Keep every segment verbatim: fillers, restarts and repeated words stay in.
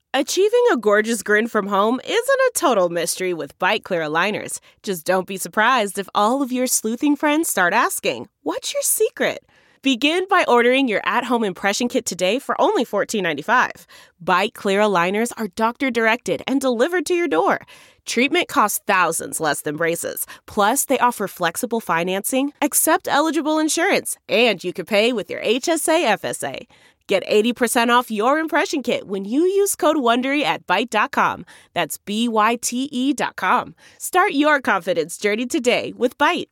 Achieving a gorgeous grin from home isn't a total mystery with Byte Clear aligners. Just don't be surprised if all of your sleuthing friends start asking, "What's your secret?" Begin by ordering your at-home impression kit today for only fourteen ninety-five. Byte Clear aligners are doctor-directed and delivered to your door. Treatment costs thousands less than braces. Plus, they offer flexible financing, accept eligible insurance, and you can pay with your H S A F S A. Get eighty percent off your impression kit when you use code WONDERY at Byte dot com. That's B Y T E dot com. Start your confidence journey today with Byte.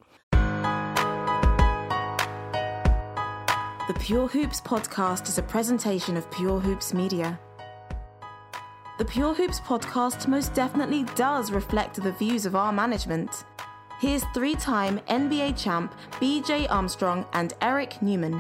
The Pure Hoops podcast is a presentation of Pure Hoops Media. The Pure Hoops podcast most definitely does reflect the views of our management. Here's three-time N B A champ B J Armstrong and Eric Newman.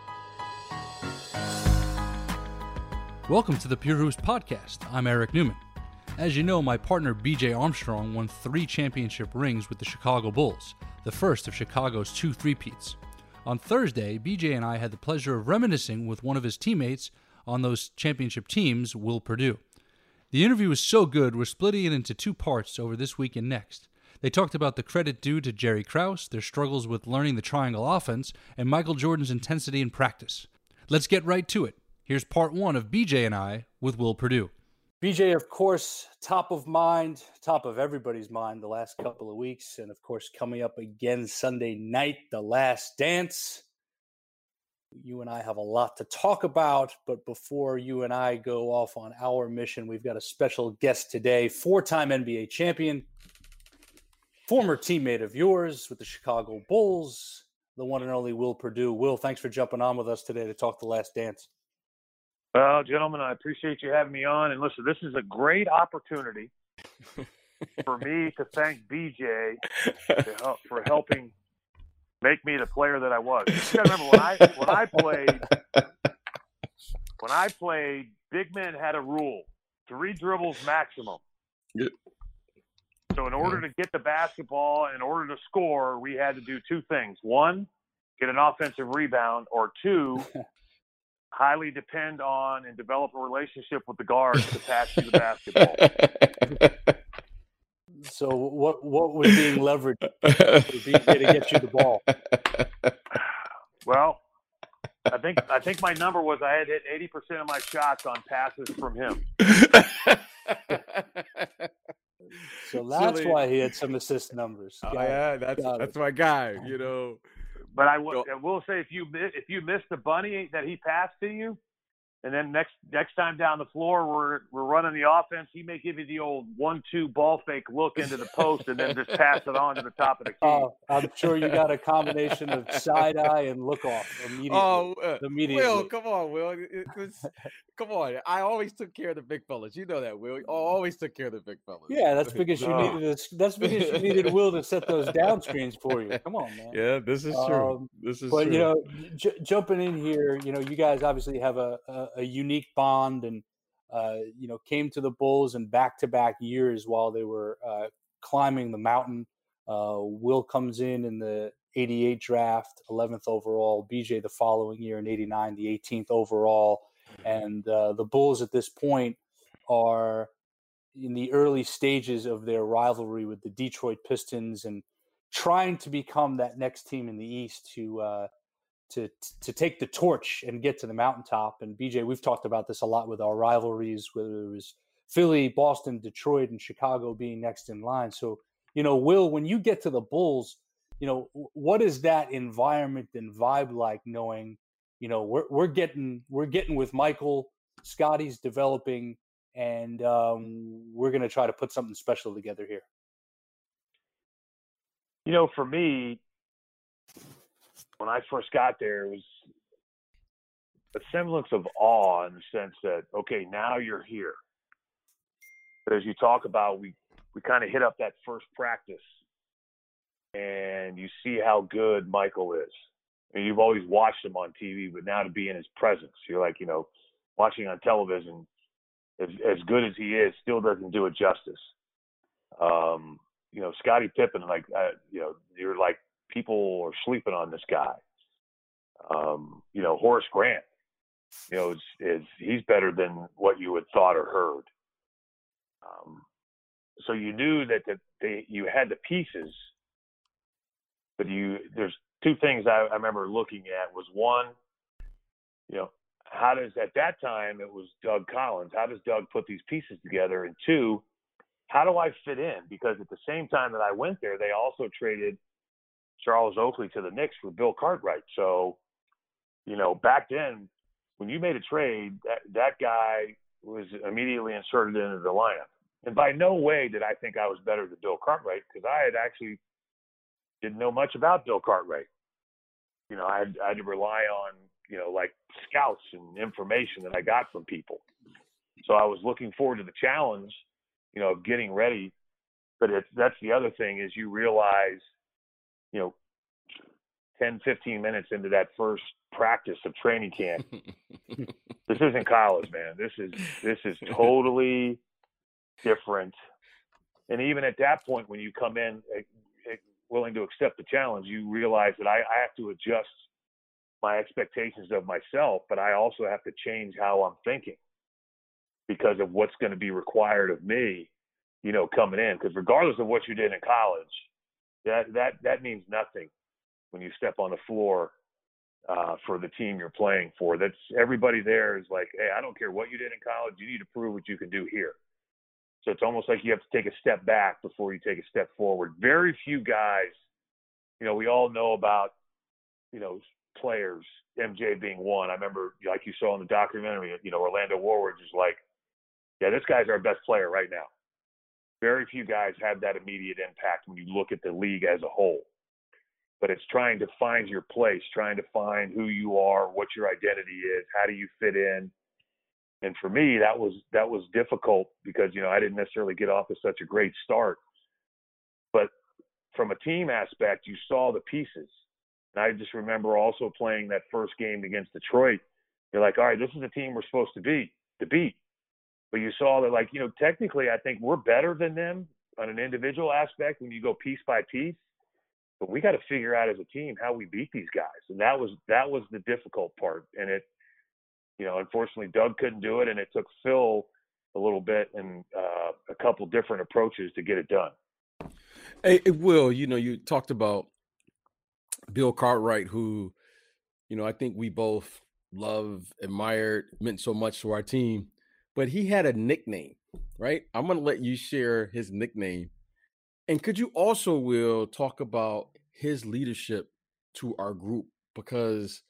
Welcome to the Pure Hoops podcast. I'm Eric Newman. As you know, my partner B J Armstrong won three championship rings with the Chicago Bulls, the first of Chicago's two three-peats. On Thursday, B J and I had the pleasure of reminiscing with one of his teammates on those championship teams, Will Perdue. The interview was so good, we're splitting it into two parts over this week and next. They talked about the credit due to Jerry Krause, their struggles with learning the triangle offense, and Michael Jordan's intensity in practice. Let's get right to it. Here's part one of B J and I with Will Perdue. B J, of course, top of mind, top of everybody's mind the last couple of weeks. And, of course, coming up again Sunday night, The Last Dance. You and I have a lot to talk about. But before you and I go off on our mission, we've got a special guest today, four-time N B A champion, former teammate of yours with the Chicago Bulls, the one and only Will Perdue. Will, thanks for jumping on with us today to talk The Last Dance. Well, gentlemen, I appreciate you having me on. And listen, this is a great opportunity for me to thank B J to help, for helping make me the player that I was. You got to remember when I when I played when I played, big men had a rule: three dribbles maximum. Yeah. So in order to get the basketball, in order to score, we had to do two things: one, get an offensive rebound, or two, highly depend on and develop a relationship with the guards to pass you the basketball. So what what was being leveraged to get you the ball? Well, I think I think my number was I had hit eighty percent of my shots on passes from him. So that's Silly. why he had some assist numbers. Oh, Got it. yeah, that's Got that's it. my guy. You know, But I will, I will say, if you mi- if you miss the bunny that he passed to you, and then next next time down the floor we're we're running the offense, he may give you the old one two ball fake look into the post and then just pass it on to the top of the key. Oh, I'm sure you got a combination of side eye and look off immediately. oh, uh, immediately. Will, come on, Will, It- it was- come on. I always took care of the big fellas. You know that, Will. I always took care of the big fellas. Yeah, that's because you Oh. needed a, that's because you needed Will to set those down screens for you. Come on, man. Yeah, this is true. Um, This is But true. you know, j- jumping in here, you know, you guys obviously have a, a, a unique bond, and uh, you know, came to the Bulls in back-to-back years while they were uh, climbing the mountain. Uh, Will comes in in the eighty-eight draft, eleventh overall. B J the following year in eighty-nine, the eighteenth overall. And uh, the Bulls at this point are in the early stages of their rivalry with the Detroit Pistons and trying to become that next team in the East to uh, to to take the torch and get to the mountaintop. And B J, we've talked about this a lot with our rivalries, whether it was Philly, Boston, Detroit, and Chicago being next in line. So, you know, Will, when you get to the Bulls, you know, what is that environment and vibe like, knowing, you know, we're we're getting we're getting with Michael, Scotty's developing, and um, we're going to try to put something special together here. You know, for me, when I first got there, it was a semblance of awe in the sense that, okay, now you're here. But as you talk about, we, we kind of hit up that first practice, and you see how good Michael is. And you've always watched him on T V, but now to be in his presence, you're like, you know, watching on television, as, as good as he is, still doesn't do it justice. Um, you know, Scottie Pippen, like, uh, you know, you're like, people are sleeping on this guy. Um, you know, Horace Grant, you know, is, is he's better than what you had thought or heard. Um, so you knew that the, they, you had the pieces, but you there's two things I, I remember looking at was one, you know, how does at that time it was Doug Collins. How does Doug put these pieces together? And two, how do I fit in? Because at the same time that I went there, they also traded Charles Oakley to the Knicks for Bill Cartwright. So, you know, back then, when you made a trade, that, that guy was immediately inserted into the lineup. And by no way did I think I was better than Bill Cartwright, because I had actually didn't know much about Bill Cartwright. You know, I had, I had to rely on, you know, like scouts and information that I got from people. So I was looking forward to the challenge, you know, of getting ready. But it's, that's the other thing is you realize, you know, ten, fifteen minutes into that first practice of training camp, this isn't college, man. This is, this is totally different. And even at that point, when you come in uh, willing to accept the challenge, you realize that I, I have to adjust my expectations of myself, but I also have to change how I'm thinking because of what's going to be required of me, you know, coming in. Because regardless of what you did in college, that that that means nothing when you step on the floor uh, for the team you're playing for. That's everybody there is like, hey, I don't care what you did in college. You need to prove what you can do here. So it's almost like you have to take a step back before you take a step forward. Very few guys, you know, we all know about, you know, players, M J being one. I remember, like you saw in the documentary, you know, Orlando Woodward is like, yeah, this guy's our best player right now. Very few guys have that immediate impact when you look at the league as a whole. But it's trying to find your place, trying to find who you are, what your identity is, how do you fit in. And for me, that was that was difficult because, you know, I didn't necessarily get off to such a great start. But from a team aspect, you saw the pieces. And I just remember also playing that first game against Detroit. You're like, all right, this is the team we're supposed to be, to beat. But you saw that, like, you know, technically I think we're better than them on an individual aspect when you go piece by piece. But we got to figure out as a team how we beat these guys. And that was that was the difficult part. And it, you know, unfortunately, Doug couldn't do it, and it took Phil a little bit and uh, a couple different approaches to get it done. Hey, Will, you know, you talked about Bill Cartwright, who, you know, I think we both love, admired, meant so much to our team. But he had a nickname, right? I'm going to let you share his nickname. And could you also, Will, talk about his leadership to our group? Because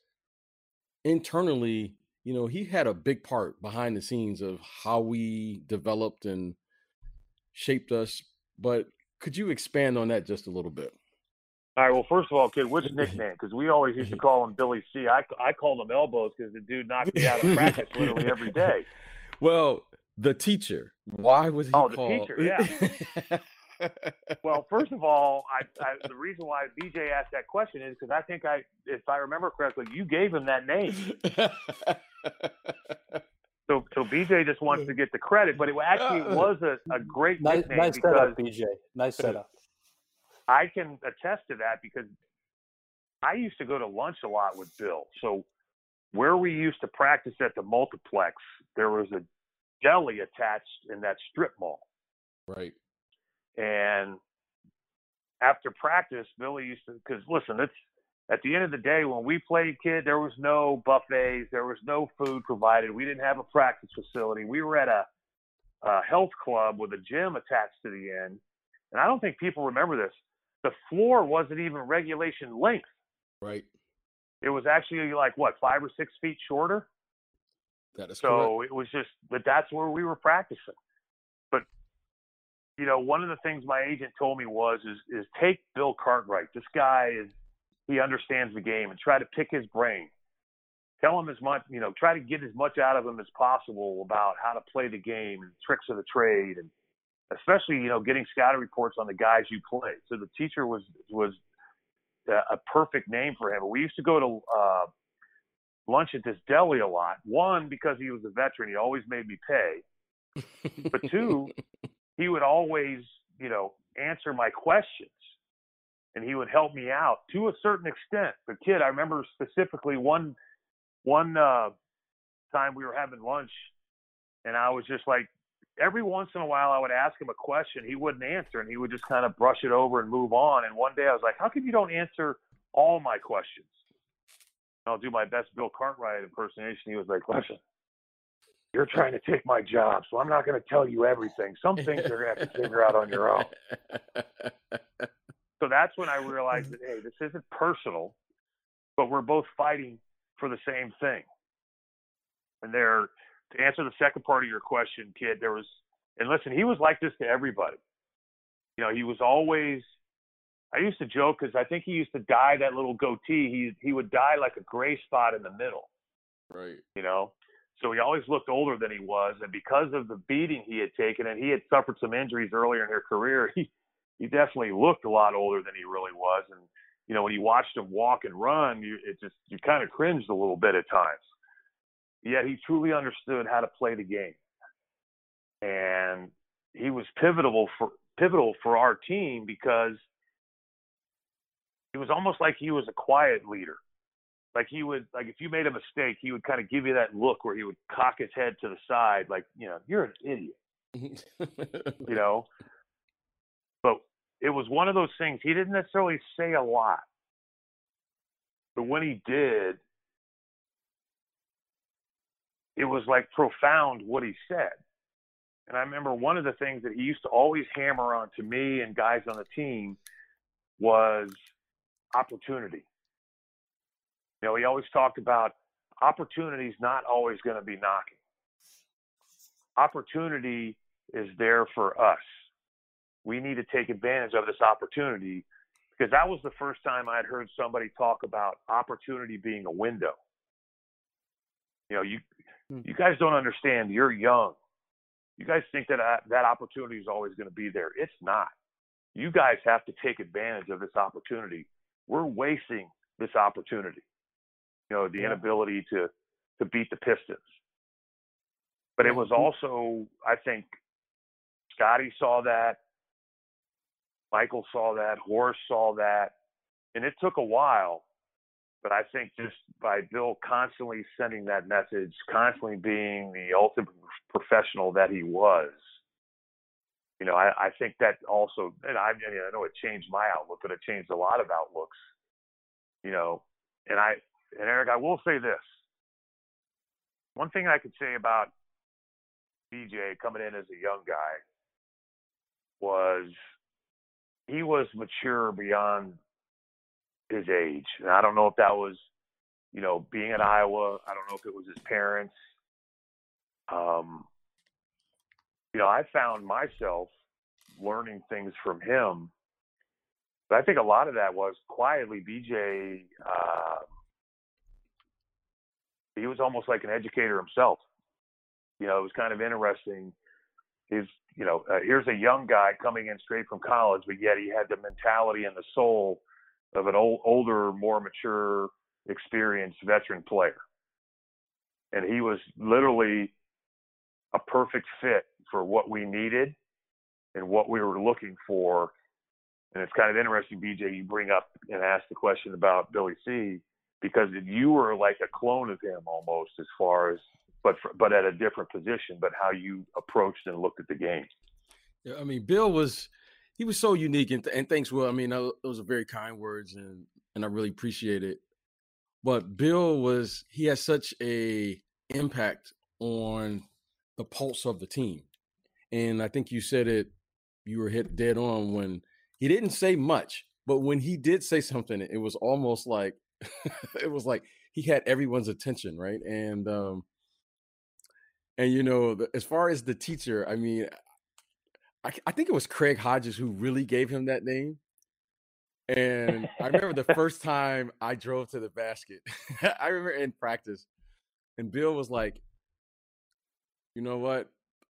internally, you know, he had a big part behind the scenes of how we developed and shaped us. But could you expand on that just a little bit? All right. Well, first of all, kid, what's his nickname? Because we always used to call him Billy C. I, I called him Elbows because the dude knocked me out of practice literally every day. Well, the teacher. Why was he oh, called? Oh, the teacher, yeah. Well, first of all, I, I, the reason why B J asked that question is because I think I, if I remember correctly, you gave him that name. so, so B J just wants to get the credit, but it actually was a, a great nice, nickname. Nice because setup, B J. Nice setup. I can attest to that because I used to go to lunch a lot with Bill. So where we used to practice at the multiplex, there was a deli attached in that strip mall. Right. And after practice, Billy used to, because listen, it's at the end of the day, when we played, kid, there was no buffets, there was no food provided. We didn't have a practice facility. We were at a, a health club with a gym attached to the end. And I don't think people remember this. The floor wasn't even regulation length. Right. It was actually like, what, five or six feet shorter? That is so correct. It was just, but that's where we were practicing. But, you know, one of the things my agent told me was, is, is take Bill Cartwright. This guy is, he understands the game, and try to pick his brain. Tell him as much, you know, try to get as much out of him as possible about how to play the game and tricks of the trade, and especially, you know, getting scouting reports on the guys you play. So the teacher was, was a perfect name for him. We used to go to uh, lunch at this deli a lot. One, because he was a veteran, he always made me pay. But two, he would always, you know, answer my questions, and he would help me out to a certain extent. But kid, I remember specifically one, one uh, time we were having lunch, and I was just like, every once in a while I would ask him a question. He wouldn't answer, and he would just kind of brush it over and move on. And one day I was like, how come you don't answer all my questions? And I'll do my best Bill Cartwright impersonation. He was like, listen, you're trying to take my job, so I'm not going to tell you everything. Some things you're going to have to figure out on your own. So that's when I realized that, hey, this isn't personal, but we're both fighting for the same thing. And there, to answer the second part of your question, kid, there was, and listen, he was like this to everybody. You know, he was always, I used to joke because I think he used to dye that little goatee. He he would dye like a gray spot in the middle. Right. You know, so he always looked older than he was. And because of the beating he had taken, and he had suffered some injuries earlier in his career, he, he definitely looked a lot older than he really was. And, you know, when you watched him walk and run, you, it just, you kind of cringed a little bit at times. Yet he truly understood how to play the game. And he was pivotal for, pivotal for our team because it was almost like he was a quiet leader. Like he would, like if you made a mistake, he would kind of give you that look where he would cock his head to the side, like, you know, you're an idiot, you know. But it was one of those things. He didn't necessarily say a lot, but when he did, it was like profound what he said. And I remember one of the things that he used to always hammer on to me and guys on the team was opportunity. You know, he always talked about opportunity's not always going to be knocking. Opportunity is there for us. We need to take advantage of this opportunity, because that was the first time I'd heard somebody talk about opportunity being a window. You know, you you guys don't understand. You're young. You guys think that uh, that opportunity is always going to be there. It's not. You guys have to take advantage of this opportunity. We're wasting this opportunity. You know, the inability to, to beat the Pistons. But it was also, I think, Scotty saw that. Michael saw that. Horace saw that. And it took a while. But I think just by Bill constantly sending that message, constantly being the ultimate professional that he was, you know, I, I think that also, and I, I know it changed my outlook, but it changed a lot of outlooks, you know. And I, and Eric, I will say this. One thing I could say about B J coming in as a young guy was he was mature beyond his age. And I don't know if that was, you know, being at Iowa. I don't know if it was his parents. Um, you know, I found myself learning things from him. But I think a lot of that was quietly B J, uh, he was almost like an educator himself. You know, it was kind of interesting. His, you know, uh, here's a young guy coming in straight from college, but yet he had the mentality and the soul of an old, older, more mature, experienced veteran player. And he was literally a perfect fit for what we needed and what we were looking for. And it's kind of interesting, B J, you bring up and ask the question about Billy C, because you were like a clone of him almost, as far as, but for, but at a different position, but how you approached and looked at the game. Yeah, I mean, Bill was, he was so unique, and, and thanks, Will. I mean, those are very kind words, and, and I really appreciate it. But Bill was, he had such a impact on the pulse of the team. And I think you said it, you were hit dead on when he didn't say much, but when he did say something, it was almost like, it was like he had everyone's attention, right? And, um, and you know, the, as far as the teacher, I mean, I, I think it was Craig Hodges who really gave him that name. And I remember the first time I drove to the basket, I remember in practice, and Bill was like, you know what?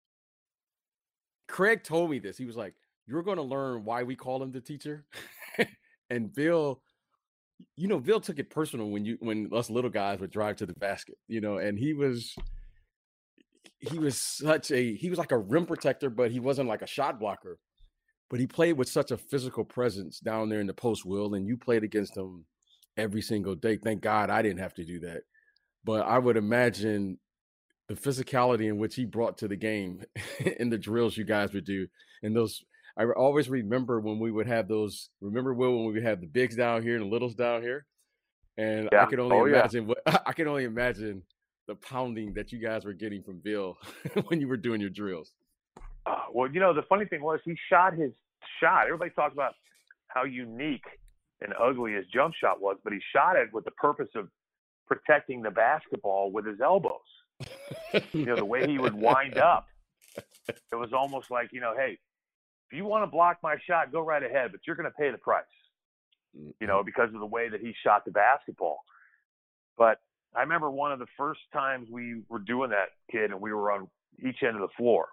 Craig told me this. He was like, you're going to learn why we call him the teacher. And Bill, you know, Bill took it personal when you, when us little guys would drive to the basket, you know, and he was, he was such a, he was like a rim protector, but he wasn't like a shot blocker. But he played with such a physical presence down there in the post, Will, and you played against him every single day. Thank God I didn't have to do that. But I would imagine the physicality in which he brought to the game in the drills you guys would do. And those, I always remember when we would have those, remember, Will, when we would have the bigs down here and the littles down here? And yeah. I can only oh, imagine yeah. what I can only imagine the pounding that you guys were getting from Bill when you were doing your drills. Uh, well, you know, the funny thing was he shot his shot. Everybody talks about how unique and ugly his jump shot was, but he shot it with the purpose of protecting the basketball with his elbows. You know, the way he would wind up, it was almost like, you know, hey, if you want to block my shot, go right ahead, but you're going to pay the price, you know, because of the way that he shot the basketball. But I remember one of the first times we were doing that, kid, and we were on each end of the floor.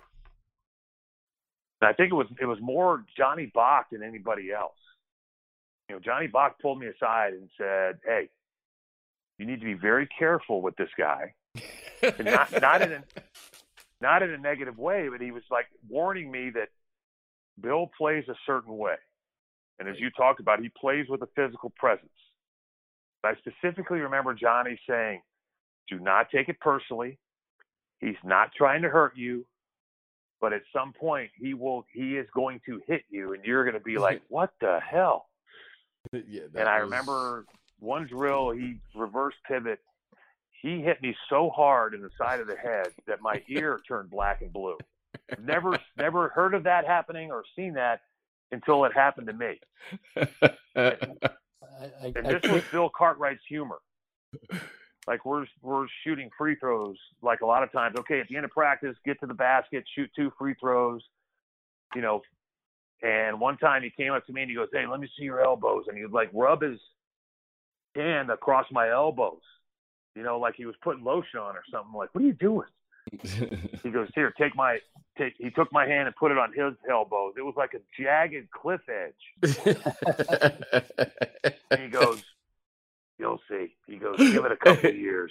And I think it was it was more Johnny Bach than anybody else. You know, Johnny Bach pulled me aside and said, hey, you need to be very careful with this guy. And not, not in a not in a negative way, but he was like warning me that Bill plays a certain way. And as you talked about, he plays with a physical presence. I specifically remember Johnny saying, do not take it personally. He's not trying to hurt you, but at some point he will, he is going to hit you and you're going to be like, what the hell? Yeah, and I was... remember one drill, he reverse pivot. He hit me so hard in the side of the head that my ear turned black and blue. Never, never heard of that happening or seen that until it happened to me. And, I, I, and this I was Bill Cartwright's humor. Like we're we're shooting free throws like a lot of times. Okay, at the end of practice, get to the basket, shoot two free throws, you know. And one time he came up to me and he goes, hey, let me see your elbows. And he would like rub his hand across my elbows, you know, like he was putting lotion on or something. Like, what are you doing? He goes, here, take my take. He took my hand and put it on his elbows. It was like a jagged cliff edge. And he goes, you'll see. He goes, give it a couple of years.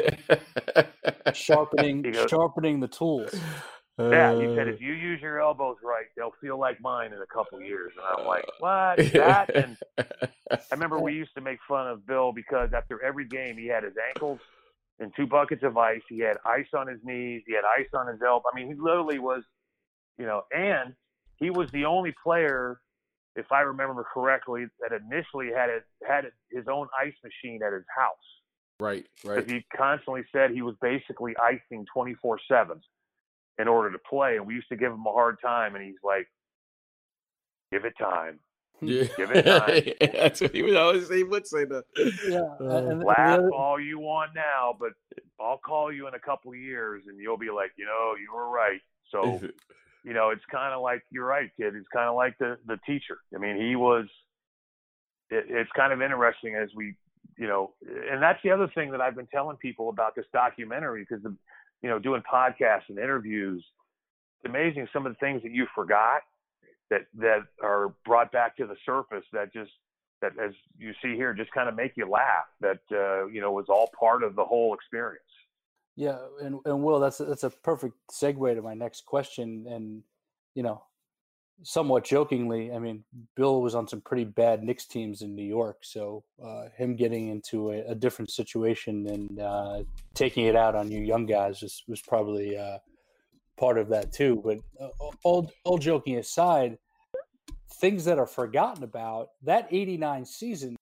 sharpening, He goes, sharpening the tools. Yeah, he said, if you use your elbows right, they'll feel like mine in a couple of years. And I'm like, what? That? And I remember we used to make fun of Bill because after every game, he had his ankles in two buckets of ice. He had ice on his knees. He had ice on his elbow. I mean, he literally was, you know, and he was the only player, if I remember correctly, that initially had it, had his own ice machine at his house. Right, right. Because he constantly said he was basically icing twenty-four seven in order to play. And we used to give him a hard time. And he's like, give it time. Yeah. Give it time. That's what he would always say. He would say that. Yeah, Uh, and, Laugh and all you want now, but I'll call you in a couple of years and you'll be like, you know, you were right. So, you know, it's kind of like, you're right, kid. It's kind of like the, the teacher. I mean, he was, it, it's kind of interesting as we, you know, and that's the other thing that I've been telling people about this documentary, because, the, you know, doing podcasts and interviews, it's amazing some of the things that you forgot that, that are brought back to the surface that just, that as you see here, just kind of make you laugh, that, uh, you know, was all part of the whole experience. Yeah, and, and Will, that's a, that's a perfect segue to my next question. And, you know, somewhat jokingly, I mean, Bill was on some pretty bad Knicks teams in New York, so uh, him getting into a, a different situation and uh, taking it out on you young guys was, was probably uh, part of that too. But uh, all, all joking aside, things that are forgotten about, that eighty-nine season,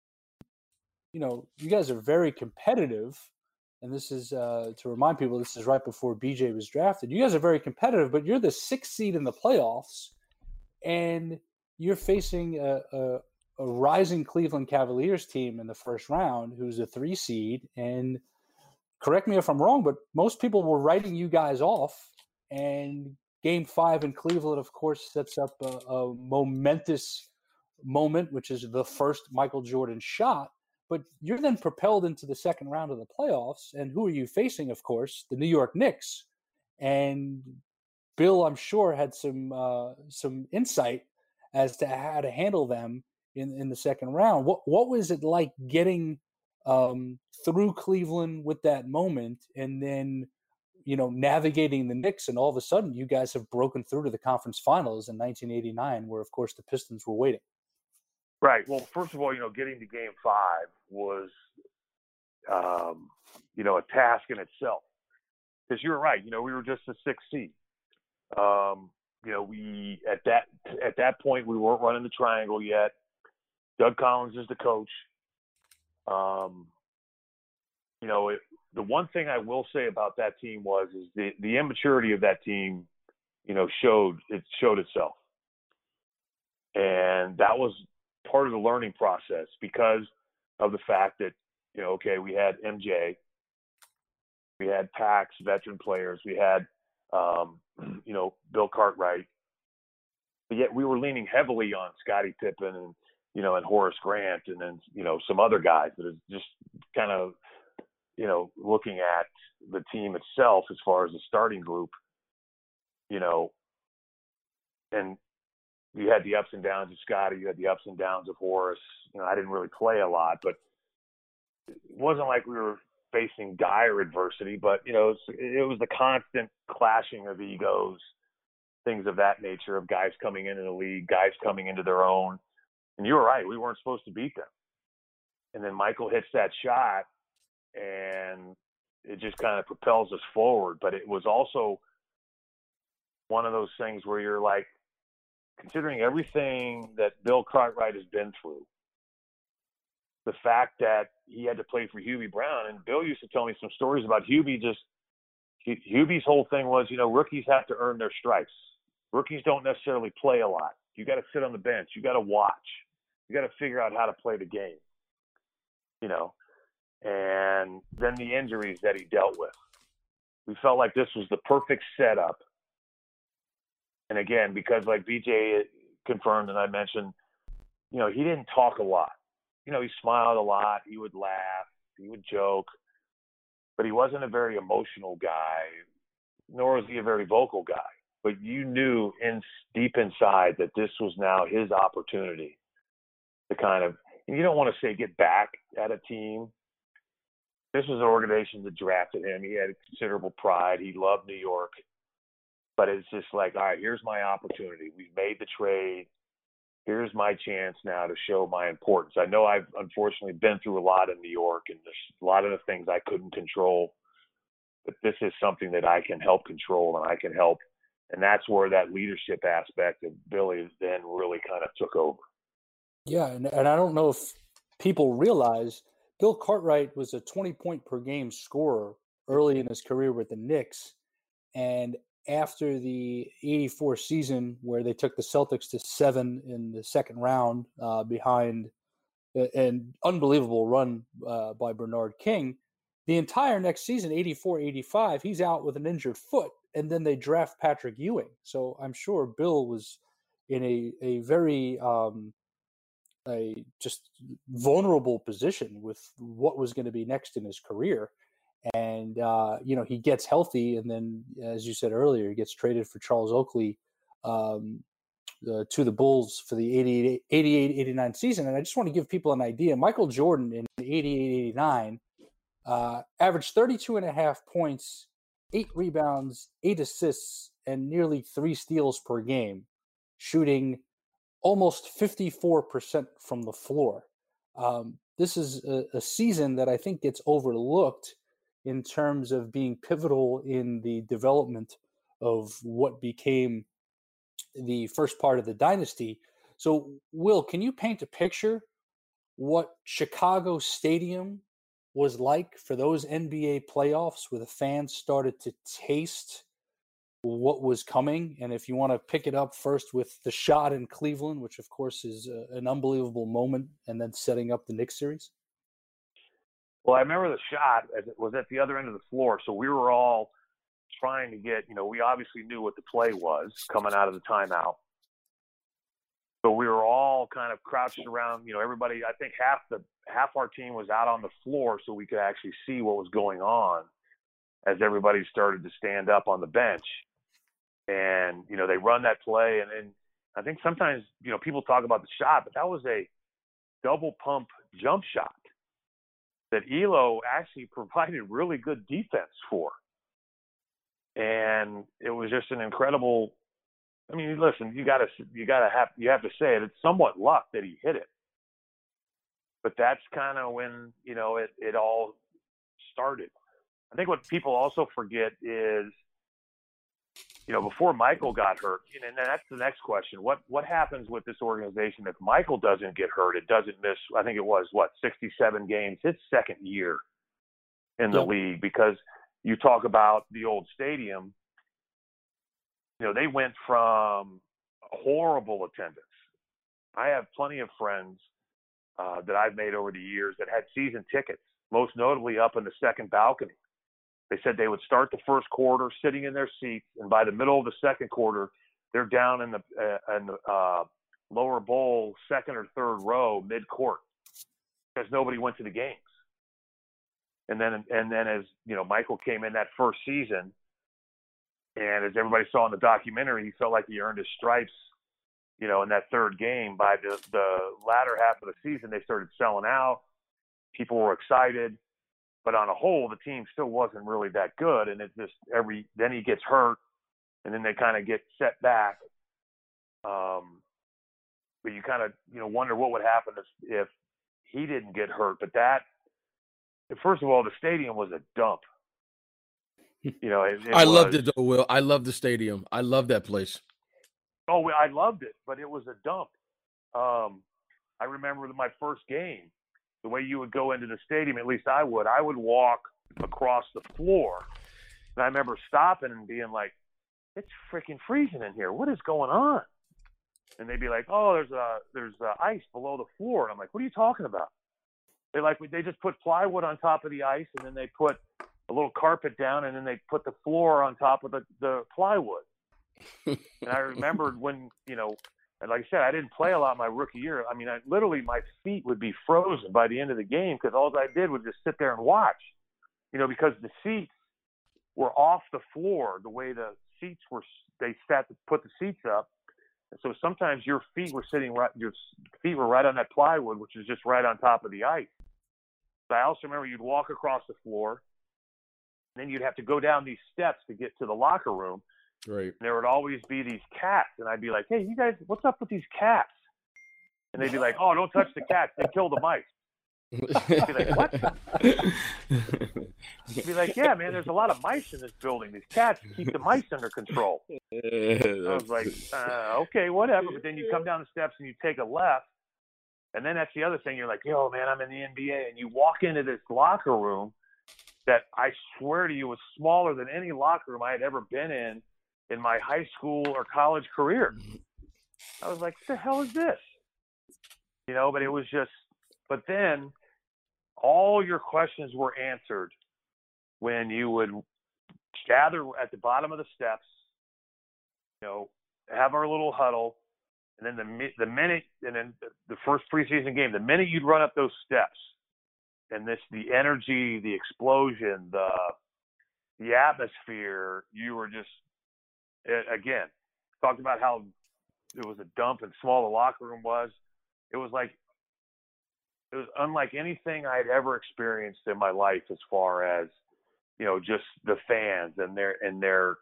you know, you guys are very competitive. And this is, uh, to remind people, this is right before B J was drafted. You guys are very competitive, but you're the sixth seed in the playoffs, and you're facing a, a, a rising Cleveland Cavaliers team in the first round who's a three seed. And correct me if I'm wrong, but most people were writing you guys off. And game five in Cleveland, of course, sets up a, a momentous moment, which is the first Michael Jordan shot. But you're then propelled into the second round of the playoffs. And who are you facing, of course? The New York Knicks. And Bill, I'm sure, had some uh, some insight as to how to handle them in, in the second round. What what was it like getting um, through Cleveland with that moment, and then, you know, navigating the Knicks, and all of a sudden you guys have broken through to the conference finals in nineteen eighty-nine, where, of course, the Pistons were waiting? Right. Well, first of all, you know, getting to game five was, um, you know, a task in itself. because you're right. You know, we were just a sixth seed. Um, you know, we at that at that point we weren't running the triangle yet. Doug Collins is the coach. Um, you know, it, the one thing I will say about that team was is the the immaturity of that team. You know, showed it showed itself, and that was part of the learning process because of the fact that, you know, okay, we had M J, we had Pax, veteran players, we had, um, you know, Bill Cartwright, but yet we were leaning heavily on Scottie Pippen and, you know, and Horace Grant and then, you know, some other guys that are just kind of, you know, looking at the team itself as far as the starting group, you know, and you had the ups and downs of Scottie, you had the ups and downs of Horace. You know, I didn't really play a lot, but it wasn't like we were facing dire adversity, but, you know, it was, it was the constant clashing of egos, things of that nature, of guys coming into the league, guys coming into their own. And you were right, we weren't supposed to beat them. And then Michael hits that shot, and it just kind of propels us forward. But it was also one of those things where you're like, considering everything that Bill Cartwright has been through, the fact that he had to play for Hubie Brown, and Bill used to tell me some stories about Hubie. Just Hubie's whole thing was, you know, rookies have to earn their stripes. Rookies don't necessarily play a lot. You got to sit on the bench. You got to watch. You got to figure out how to play the game. You know, and then the injuries that he dealt with. We felt like this was the perfect setup. And again, because like B J confirmed and I mentioned, you know, he didn't talk a lot. You know, he smiled a lot. He would laugh. He would joke. But he wasn't a very emotional guy, nor was he a very vocal guy. But you knew in deep inside that this was now his opportunity to kind of, and you don't want to say get back at a team. This was an organization that drafted him. He had considerable pride. He loved New York. But it's just like, all right, here's my opportunity. We've made the trade. Here's my chance now to show my importance. I know I've unfortunately been through a lot in New York, and there's a lot of the things I couldn't control. But this is something that I can help control, and I can help. And that's where that leadership aspect of Billy then really kind of took over. Yeah, and, and I don't know if people realize Bill Cartwright was a twenty-point per game scorer early in his career with the Knicks. And after the eighty-four season, where they took the Celtics to seven in the second round uh, behind an unbelievable run uh, by Bernard King, the entire next season, eighty-four eighty-five, he's out with an injured foot, and then they draft Patrick Ewing. So I'm sure Bill was in a, a very um, a just vulnerable position with what was going to be next in his career. And, uh, you know, he gets healthy. And then, as you said earlier, he gets traded for Charles Oakley um, uh, to the Bulls for the eighty-eight eighty-nine season. And I just want to give people an idea. Michael Jordan in eighty-eight eighty-nine uh, averaged thirty-two and a half points, eight rebounds, eight assists, and nearly three steals per game, shooting almost fifty-four percent from the floor. Um, this is a, a season that I think gets overlooked in terms of being pivotal in the development of what became the first part of the dynasty. So, Will, can you paint a picture what Chicago Stadium was like for those N B A playoffs where the fans started to taste what was coming? And if you want to pick it up first with the shot in Cleveland, which of course is a, an unbelievable moment, and then setting up the Knicks series. Well, I remember the shot as it was at the other end of the floor. So we were all trying to get, you know, we obviously knew what the play was coming out of the timeout. So we were all kind of crouched around, you know, everybody, I think half the half our team was out on the floor so we could actually see what was going on as everybody started to stand up on the bench. And, you know, they run that play. And then I think sometimes, you know, people talk about the shot, but that was a double pump jump shot that Elo actually provided really good defense for. And it was just an incredible, I mean, listen, you gotta, you gotta have, you have to say it. It's somewhat luck that he hit it, but that's kind of when, you know, it, it all started. I think what people also forget is, you know, before Michael got hurt, and that's the next question. What what happens with this organization if Michael doesn't get hurt? It doesn't miss, I think it was, what, sixty-seven games, his second year in the Yep. league, because you talk about the old stadium, you know, they went from horrible attendance. I have plenty of friends uh, that I've made over the years that had season tickets, most notably up in the second balcony. They said they would start the first quarter sitting in their seats, and by the middle of the second quarter, they're down in the, uh, in the uh, lower bowl, second or third row, mid-court, because nobody went to the games. And then, and then as you know, Michael came in that first season, and as everybody saw in the documentary, he felt like he earned his stripes, you know, in that third game. By the, the latter half of the season, they started selling out. People were excited. But on a whole, the team still wasn't really that good. And it just every then he gets hurt, and then they kind of get set back. Um, but you kind of you know wonder what would happen if, if he didn't get hurt. But that, first of all, the stadium was a dump. You know, it, it I was, loved it though, Will. I love the stadium. I love that place. Oh, I loved it, but it was a dump. Um, I remember my first game. The way you would go into the stadium, at least I would, I would walk across the floor. And I remember stopping and being like, it's freaking freezing in here. What is going on? And they'd be like, oh, there's a, there's a ice below the floor. And I'm like, what are you talking about? They like, they just put plywood on top of the ice, and then they put a little carpet down, and then they put the floor on top of the, the plywood. And I remembered when, you know, and like I said, I didn't play a lot my rookie year. I mean, I, literally my feet would be frozen by the end of the game because all I did was just sit there and watch, you know, because the seats were off the floor the way the seats were. They sat to put the seats up. And so sometimes your feet were sitting right, your feet were right on that plywood, which is just right on top of the ice. But I also remember you'd walk across the floor, and then you'd have to go down these steps to get to the locker room. Right. And there would always be these cats, and I'd be like, hey, you guys, what's up with these cats? And they'd be like, oh, don't touch the cats. They kill the mice. I'd be like, what? I'd be like, yeah, man, there's a lot of mice in this building. These cats keep the mice under control. I was like, uh, okay, whatever. But then you come down the steps and you take a left, and then that's the other thing. You're like, yo, man, I'm in the N B A. And you walk into this locker room that I swear to you was smaller than any locker room I had ever been in in my high school or college career. I was like, what the hell is this? You know, but it was just, but then all your questions were answered when you would gather at the bottom of the steps, you know, have our little huddle, and then the the minute, and then the first preseason game, the minute you'd run up those steps, and this, the energy, the explosion, the the atmosphere, you were just, again, talked about how it was a dump and small the locker room was. It was like, it was unlike anything I had ever experienced in my life as far as, you know, just the fans and their, and their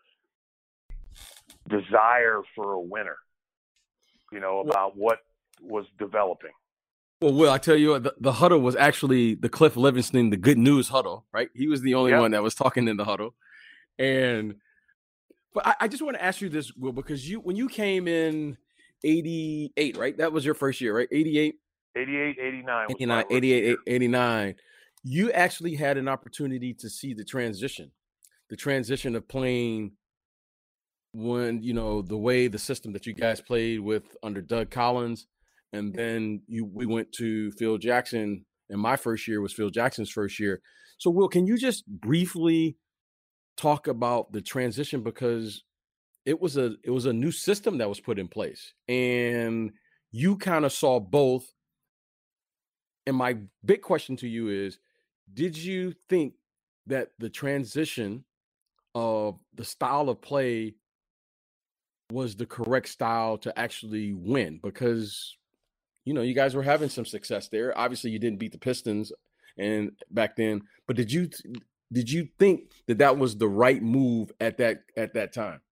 desire for a winner, you know, about what was developing. Well, Will, I tell you what, the, the huddle was actually the Cliff Livingston, the good news huddle, right? He was the only Yep. one that was talking in the huddle. And, but I, I just want to ask you this, Will, because you, when you came in eighty-eight, right? That was your first year, right? eighty-eight? eighty-eight, eighty-nine. Was eighty-nine, my eighty-eight, eighty-nine. You actually had an opportunity to see the transition, the transition of playing when, you know, the way the system that you guys played with under Doug Collins. And then you, we went to Phil Jackson, and my first year was Phil Jackson's first year. So, Will, can you just briefly talk about the transition, because it was a it was a new system that was put in place, and you kind of saw both. And my big question to you is, did you think that the transition of the style of play was the correct style to actually win? Because, you know, you guys were having some success there. Obviously, you didn't beat the Pistons and back then, but did you did you think that that was the right move at that at that time?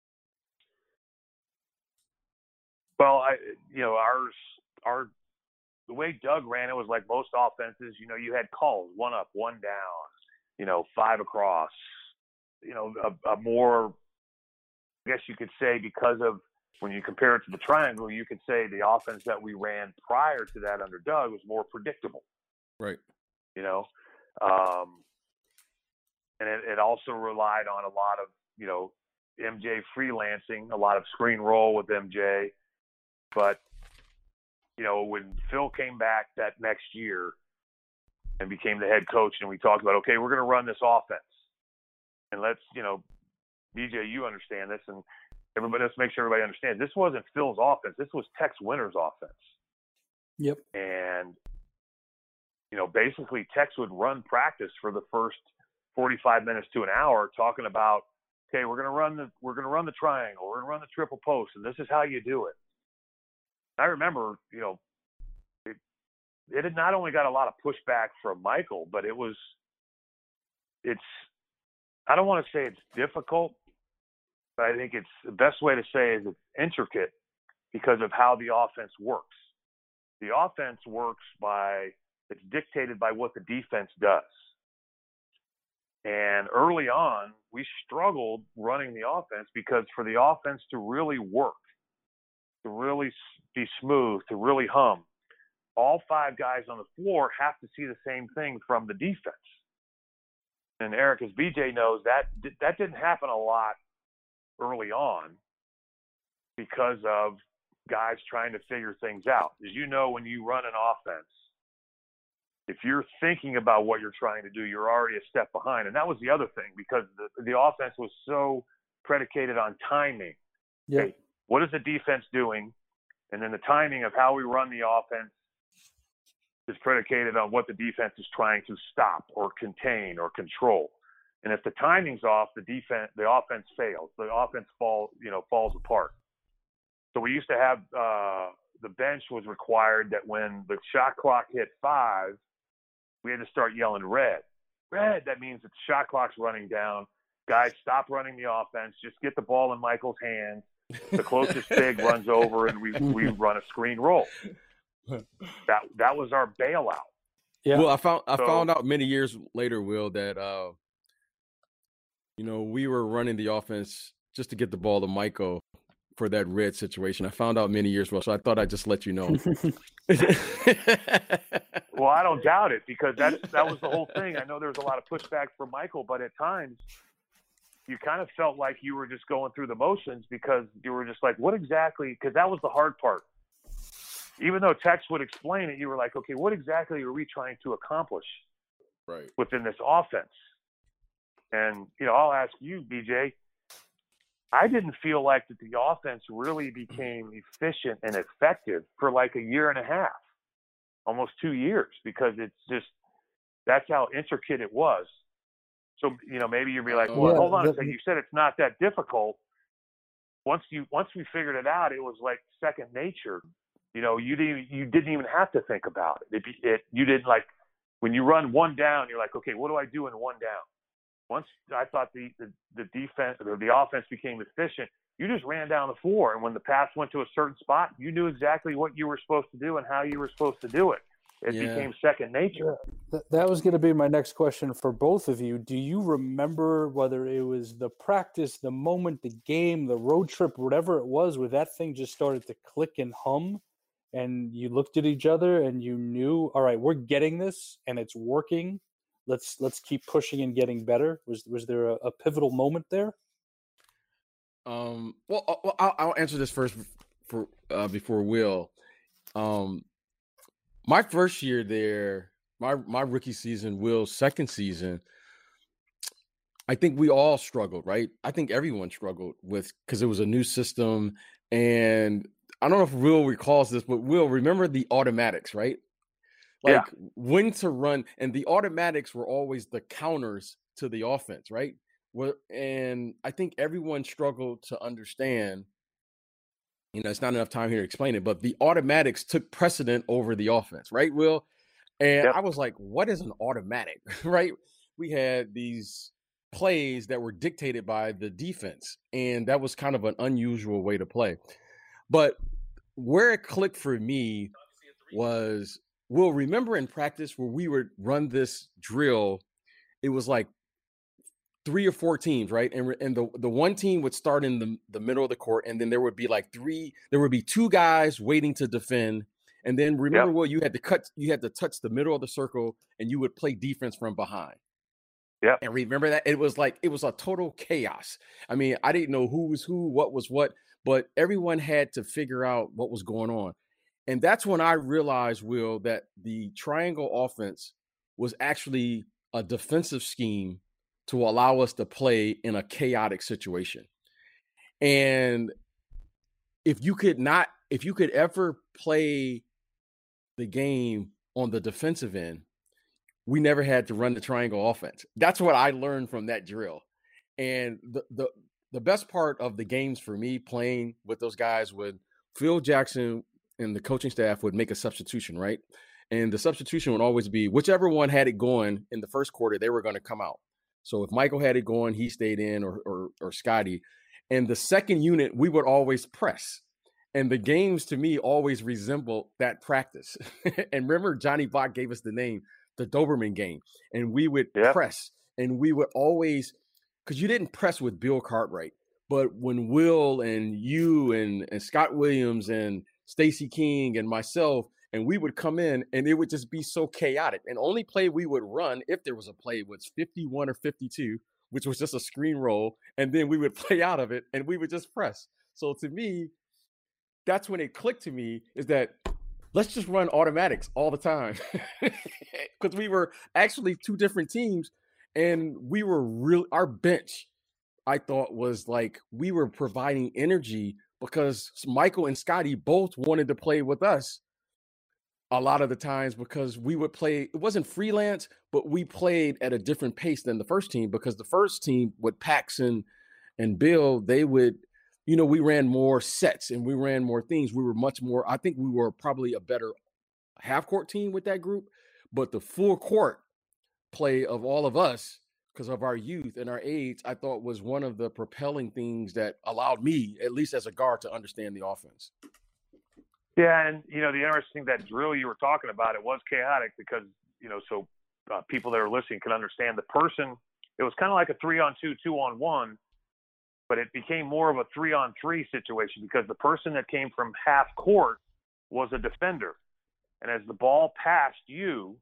Well, I, you know, ours, our, the way Doug ran it was like most offenses. You know, you had calls, one up, one down. you know, five across, you know, a, a more, I guess you could say, because of when you compare it to the triangle, you could say the offense that we ran prior to that under Doug was more predictable. Right. You know, um, and it, it also relied on a lot of, you know, M J freelancing, a lot of screen roll with M J. But, you know, when Phil came back that next year and became the head coach, and we talked about, okay, we're going to run this offense. And let's, you know, B J, you understand this, and everybody, let's make sure everybody understands. This wasn't Phil's offense. This was Tex Winter's offense. Yep. And, you know, basically Tex would run practice for the first forty-five minutes to an hour talking about, okay, we're going to run the, we're going to run the triangle. We're going to run the triple post, and this is how you do it. I remember, you know, it, it had not only got a lot of pushback from Michael, but it was, it's, I don't want to say it's difficult, but I think it's the best way to say is it's intricate because of how the offense works. The offense works by, it's dictated by what the defense does. And early on, we struggled running the offense because for the offense to really work, to really be smooth, to really hum, all five guys on the floor have to see the same thing from the defense. And Eric, as B J knows, that that didn't happen a lot early on because of guys trying to figure things out. As you know, when you run an offense, if you're thinking about what you're trying to do, you're already a step behind. And that was the other thing, because the, the offense was so predicated on timing. Yeah. Okay, what is the defense doing? And then the timing of how we run the offense is predicated on what the defense is trying to stop or contain or control. And if the timing's off, the defense, the offense fails. The offense fall, you know, falls apart. So we used to have uh, the bench was required that when the shot clock hit five, we had to start yelling red. Red, that means that the shot clock's running down. Guys, stop running the offense. Just get the ball in Michael's hands. The closest big runs over, and we we run a screen roll. That that was our bailout. Yeah. Well, I found I so, found out many years later, Will, that uh, you know, we were running the offense just to get the ball to Michael for that red situation. I found out many years ago, so I thought I'd just let you know. Well, I don't doubt it, because that that was the whole thing. I know there was a lot of pushback from Michael, but at times you kind of felt like you were just going through the motions, because you were just like, what exactly? Because that was the hard part. Even though Tex would explain it, you were like, okay, what exactly are we trying to accomplish right within this offense? And, you know, I'll ask you, B J, I didn't feel like that the offense really became efficient and effective for like a year and a half, almost two years, because it's just, that's how intricate it was. So, you know, maybe you'd be like, well, yeah, hold on the, a second. You said it's not that difficult. Once you, once we figured it out, it was like second nature. You know, you didn't, you didn't even have to think about it. It, it. You didn't, like, when you run one down, you're like, okay, what do I do in one down? Once I thought the, the, the defense or the offense became efficient, you just ran down the floor. And when the pass went to a certain spot, you knew exactly what you were supposed to do and how you were supposed to do it. It yeah. became second nature. Yeah. That was going to be my next question for both of you. Do you remember whether it was the practice, the moment, the game, the road trip, whatever it was, where that thing just started to click and hum, and you looked at each other and you knew, all right, we're getting this and it's working. Let's let's keep pushing and getting better. Was was there a, a pivotal moment there? Um. Well, I'll, I'll answer this first for uh, before Will. Um. My first year there, my my rookie season, Will's second season, I think we all struggled, right? I think everyone struggled with, because it was a new system. And I don't know if Will recalls this, but Will, remember the automatics, right? Like yeah. when to run, and the automatics were always the counters to the offense, right? Well, and I think everyone struggled to understand. You know, it's not enough time here to explain it, but the automatics took precedent over the offense, right, Will? And yep. I was like, what is an automatic, right? We had these plays that were dictated by the defense, and that was kind of an unusual way to play. But where it clicked for me was, Will, remember in practice where we would run this drill it was like three or four teams, right? And and the the one team would start in the, the middle of the court, and then there would be like three, there would be two guys waiting to defend. And then remember Yep. what you had to cut, you had to touch the middle of the circle, and you would play defense from behind. Yeah. And remember that? It was like, it was a total chaos. I mean, I didn't know who was who, what was what, but everyone had to figure out what was going on. And that's when I realized, Will, that the triangle offense was actually a defensive scheme to allow us to play in a chaotic situation. And if you could not, if you could ever play the game on the defensive end, we never had to run the triangle offense. That's what I learned from that drill. And the the the best part of the games for me playing with those guys would Phil Jackson and the coaching staff would make a substitution, right? And the substitution would always be whichever one had it going in the first quarter, they were going to come out. So if Michael had it going, he stayed in, or or, or Scotty. And the second unit, we would always press. And the games to me always resemble that practice. And remember, Johnny Bach gave us the name, the Doberman game. And we would Yep. press, and we would always, because you didn't press with Bill Cartwright, but when Will and you and, and Scott Williams and Stacey King and myself, and we would come in, and it would just be so chaotic. And only play we would run, if there was a play, was fifty-one or fifty-two, which was just a screen roll. And then we would play out of it, and we would just press. So to me, that's when it clicked to me, is that let's just run automatics all the time. Because we were actually two different teams, and we were real, our bench, I thought, was like, we were providing energy because Michael and Scotty both wanted to play with us a lot of the times, because we would play, it wasn't freelance, but we played at a different pace than the first team, because the first team with Paxson and Bill, they would, you know, we ran more sets and we ran more things. We were much more, I think we were probably a better half court team with that group, but the full court play of all of us, because of our youth and our age, I thought was one of the propelling things that allowed me, at least as a guard, to understand the offense. Yeah, and, you know, the interesting, that drill you were talking about, it was chaotic because, you know, so uh, people that are listening can understand the person, it was kind of like a three-on-two, two-on-one, but it became more of a three-on-three situation because the person that came from half court was a defender. And as the ball passed you,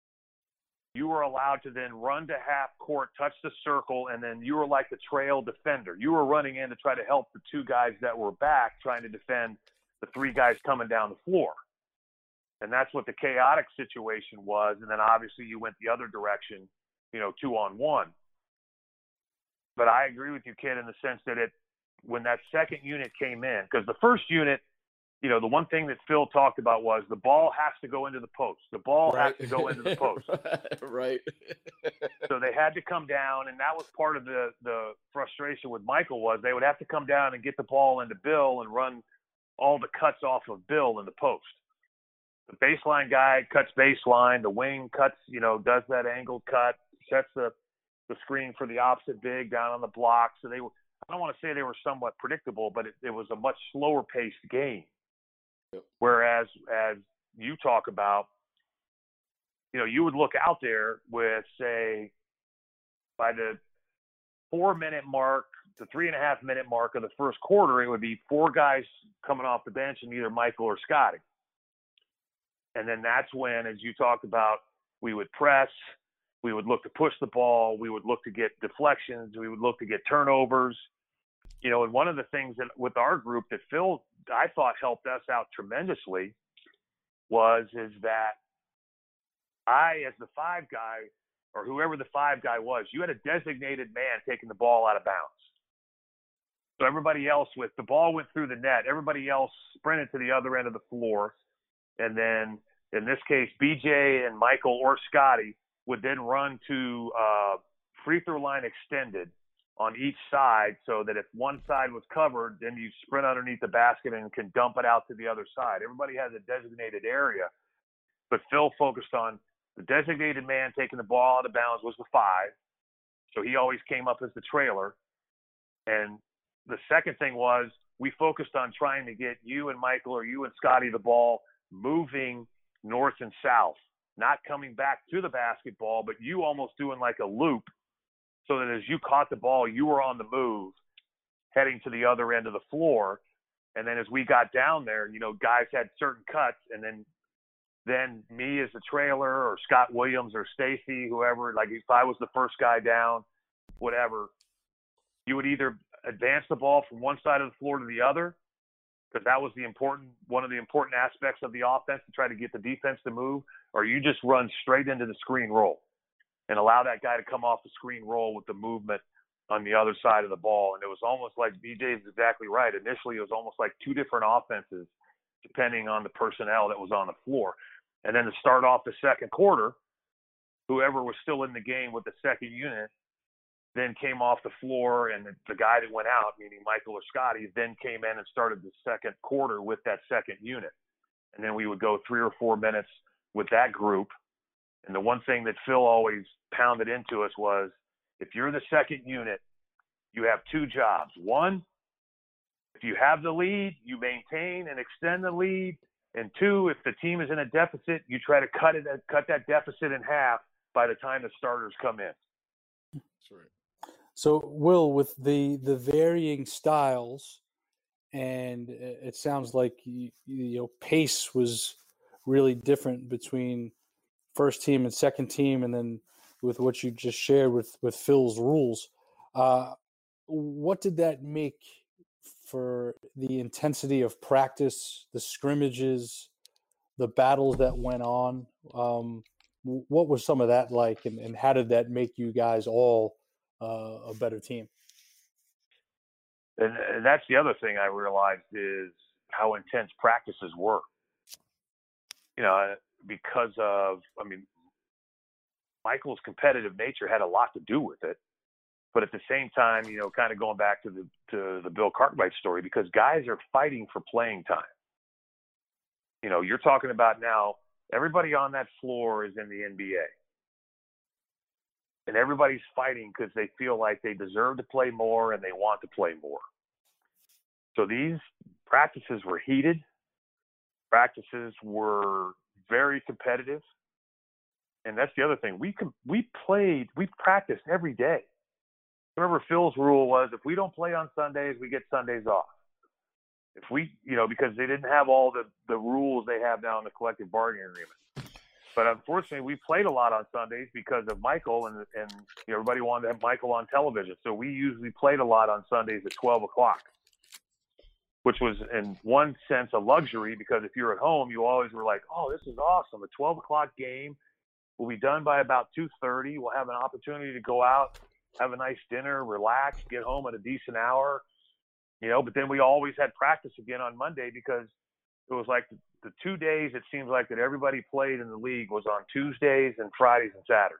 you were allowed to then run to half court, touch the circle, and then you were like the trail defender. You were running in to try to help the two guys that were back trying to defend the three guys coming down the floor. And that's what the chaotic situation was. And then obviously you went the other direction, you know, two on one. But I agree with you, kid, in the sense that it, when that second unit came in, because the first unit, you know, the one thing that Phil talked about was the ball has to go into the post. The ball Right. has to go into the post. Right. So they had to come down, and that was part of the, the frustration with Michael, was they would have to come down and get the ball into Bill and run all the cuts off of Bill in the post. The baseline guy cuts baseline. The wing cuts, you know, does that angled cut, sets the, the screen for the opposite big down on the block. So they were, I don't want to say they were somewhat predictable, but it, it was a much slower paced game. Yep. Whereas, as you talk about, you know, you would look out there with, say, by the four-minute mark, the three-and-a-half minute mark of the first quarter, it would be four guys coming off the bench and either Michael or Scotty. And then that's when, as you talked about, we would press, we would look to push the ball, we would look to get deflections, we would look to get turnovers. You know, and one of the things that with our group that Phil, I thought, helped us out tremendously was is that I, as the five guy, or whoever the five guy was, you had a designated man taking the ball out of bounds. So everybody else, with the ball went through the net, everybody else sprinted to the other end of the floor. And then in this case, B J and Michael or Scotty would then run to uh, free throw line extended on each side, so that if one side was covered, then you sprint underneath the basket and can dump it out to the other side. Everybody has a designated area, but Phil focused on the designated man taking the ball out of bounds was the five. So he always came up as the trailer. And the second thing was we focused on trying to get you and Michael or you and Scotty the ball moving north and south. not coming back to the basketball, but you almost doing like a loop so that as you caught the ball, you were on the move heading to the other end of the floor. And then as we got down there, you know, guys had certain cuts, and then then me as the trailer or Scott Williams or Stacy, whoever, like if I was the first guy down, whatever, you would either advance the ball from one side of the floor to the other, because that was the important one of the important aspects of the offense to try to get the defense to move, or you just run straight into the screen roll and allow that guy to come off the screen roll with the movement on the other side of the ball. And it was almost like B J is exactly right. Initially, it was almost like two different offenses depending on the personnel that was on the floor. And then to start off the second quarter, whoever was still in the game with the second unit then came off the floor, and the, the guy that went out, meaning Michael or Scotty, then came in and started the second quarter with that second unit. And then we would go three or four minutes with that group. And the one thing that Phil always pounded into us was, if you're the second unit, you have two jobs. One, if you have the lead, you maintain and extend the lead. And two, if the team is in a deficit, you try to cut it, cut that deficit in half by the time the starters come in. That's right. So, Will, with the the varying styles, and it sounds like you, you know pace was really different between first team and second team, and then with what you just shared with with Phil's rules, uh, what did that make for the intensity of practice, the scrimmages, the battles that went on? Um, what was some of that like, and, and how did that make you guys all uh, a better team? And, and that's the other thing I realized is how intense practices were. You know, because of, I mean, Michael's competitive nature had a lot to do with it. But at the same time, you know, kind of going back to the to the Bill Cartwright story, because guys are fighting for playing time. You know, you're talking about now, everybody on that floor is in the N B A. And everybody's fighting because they feel like they deserve to play more and they want to play more. So these practices were heated. Practices were very competitive. And that's the other thing. We com- we played, we practiced every day. Remember, Phil's rule was, if we don't play on Sundays, we get Sundays off. If we, you know, because they didn't have all the, the rules they have now in the collective bargaining agreement. But unfortunately, we played a lot on Sundays because of Michael, and and you know, everybody wanted to have Michael on television. So we usually played a lot on Sundays at twelve o'clock, which was in one sense a luxury, because if you're at home, you always were like, oh, this is awesome. A twelve o'clock game will be done by about two thirty. We'll have an opportunity to go out, have a nice dinner, relax, get home at a decent hour, you know. But then we always had practice again on Monday, because it was like the, the two days it seems like that everybody played in the league was on Tuesdays and Fridays and Saturdays.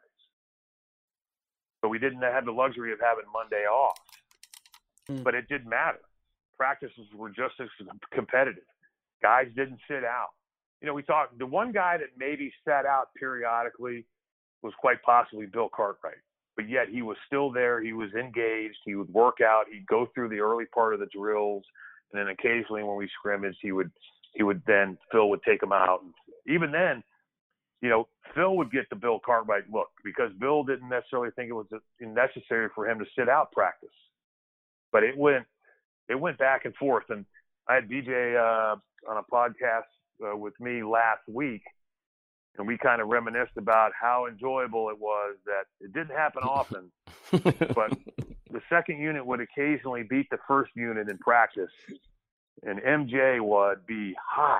But we didn't have the luxury of having Monday off. Mm. But it didn't matter. Practices were just as competitive. Guys didn't sit out. You know, we talked, the one guy that maybe sat out periodically was quite possibly Bill Cartwright. But yet he was still there. He was engaged. He would work out. He'd go through the early part of the drills. And then occasionally when we scrimmaged, he would, he would then, Phil would take him out. And even then, you know, Phil would get the Bill Cartwright look, because Bill didn't necessarily think it was necessary for him to sit out practice. But it went, it went back and forth. And I had B J uh, on a podcast uh, with me last week, and we kind of reminisced about how enjoyable it was that it didn't happen often, but the second unit would occasionally beat the first unit in practice, and M J would be hot,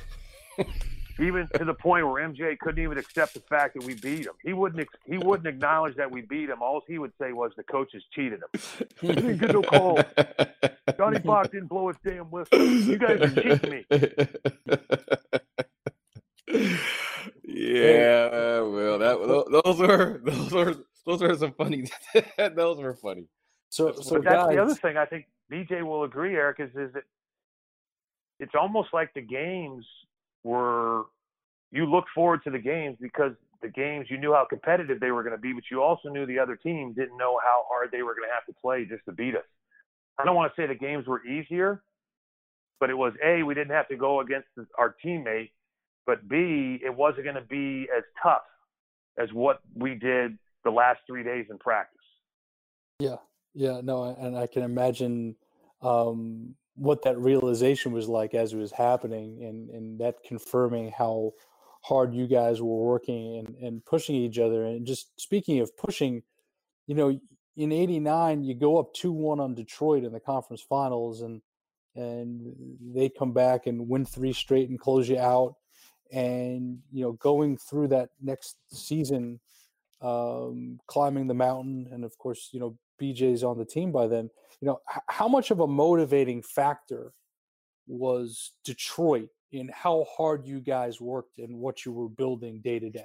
even to the point where M J couldn't even accept the fact that we beat him. He wouldn't he wouldn't acknowledge that we beat him. All he would say was the coaches cheated him. He didn't get no call. Johnny Bach didn't blow his damn whistle. You guys are cheating me. Yeah, well, that those were those were those were some funny. Those were funny. So, so but that's guys, the other thing. I think B J will agree, Eric, is is that it's almost like the games were. You look forward to the games because the games, you knew how competitive they were going to be, but you also knew the other team didn't know how hard they were going to have to play just to beat us. I don't want to say the games were easier, but it was, A, we didn't have to go against our teammate, but B, it wasn't going to be as tough as what we did the last three days in practice. Yeah, yeah, no, and I can imagine um, what that realization was like as it was happening, and, and that confirming how hard you guys were working and, and pushing each other. And just speaking of pushing, you know, in eighty-nine, you go up two one on Detroit in the conference finals, and and they come back and win three straight and close you out. And, you know, going through that next season, um, climbing the mountain, and of course, you know, B J's on the team by then. You know, h- how much of a motivating factor was Detroit in how hard you guys worked and what you were building day to day?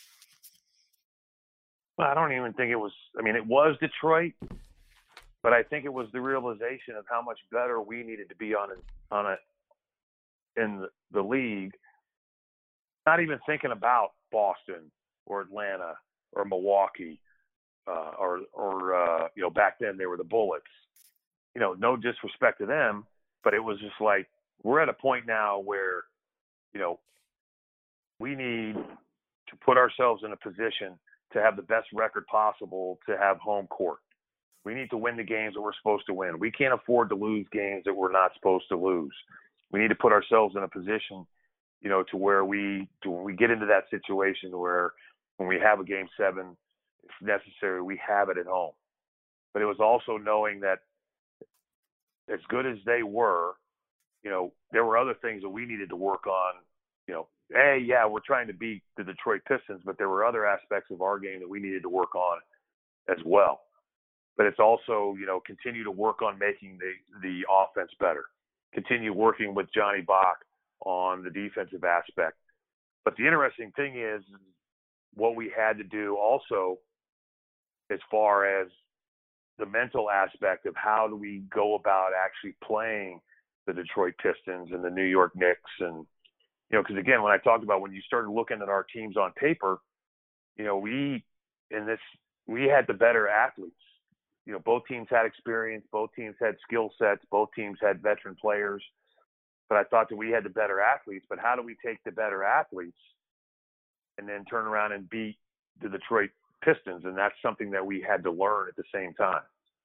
Well, I don't even think it was. I mean, it was Detroit, but I think it was the realization of how much better we needed to be on a, on a in the, the league. Not even thinking about Boston or Atlanta or Milwaukee, uh, or or uh, you know, back then they were the Bullets. You know, no disrespect to them, but it was just like we're at a point now where, you know, we need to put ourselves in a position to have the best record possible to have home court. We need to win the games that we're supposed to win. We can't afford to lose games that we're not supposed to lose. We need to put ourselves in a position, you know, to where we to when we get into that situation where when we have a game seven, if necessary, we have it at home. But it was also knowing that as good as they were, you know, there were other things that we needed to work on. You know, hey, yeah, we're trying to beat the Detroit Pistons, but there were other aspects of our game that we needed to work on as well. But it's also, you know, continue to work on making the, the offense better. Continue working with Johnny Bach on the defensive aspect. But the interesting thing is what we had to do also as far as the mental aspect of how do we go about actually playing the Detroit Pistons and the New York Knicks. And, you know, because again, when I talked about when you started looking at our teams on paper, you know, we in this, we had the better athletes. You know, both teams had experience, both teams had skill sets, both teams had veteran players. But I thought that we had the better athletes. But how do we take the better athletes and then turn around and beat the Detroit Pistons? And that's something that we had to learn at the same time.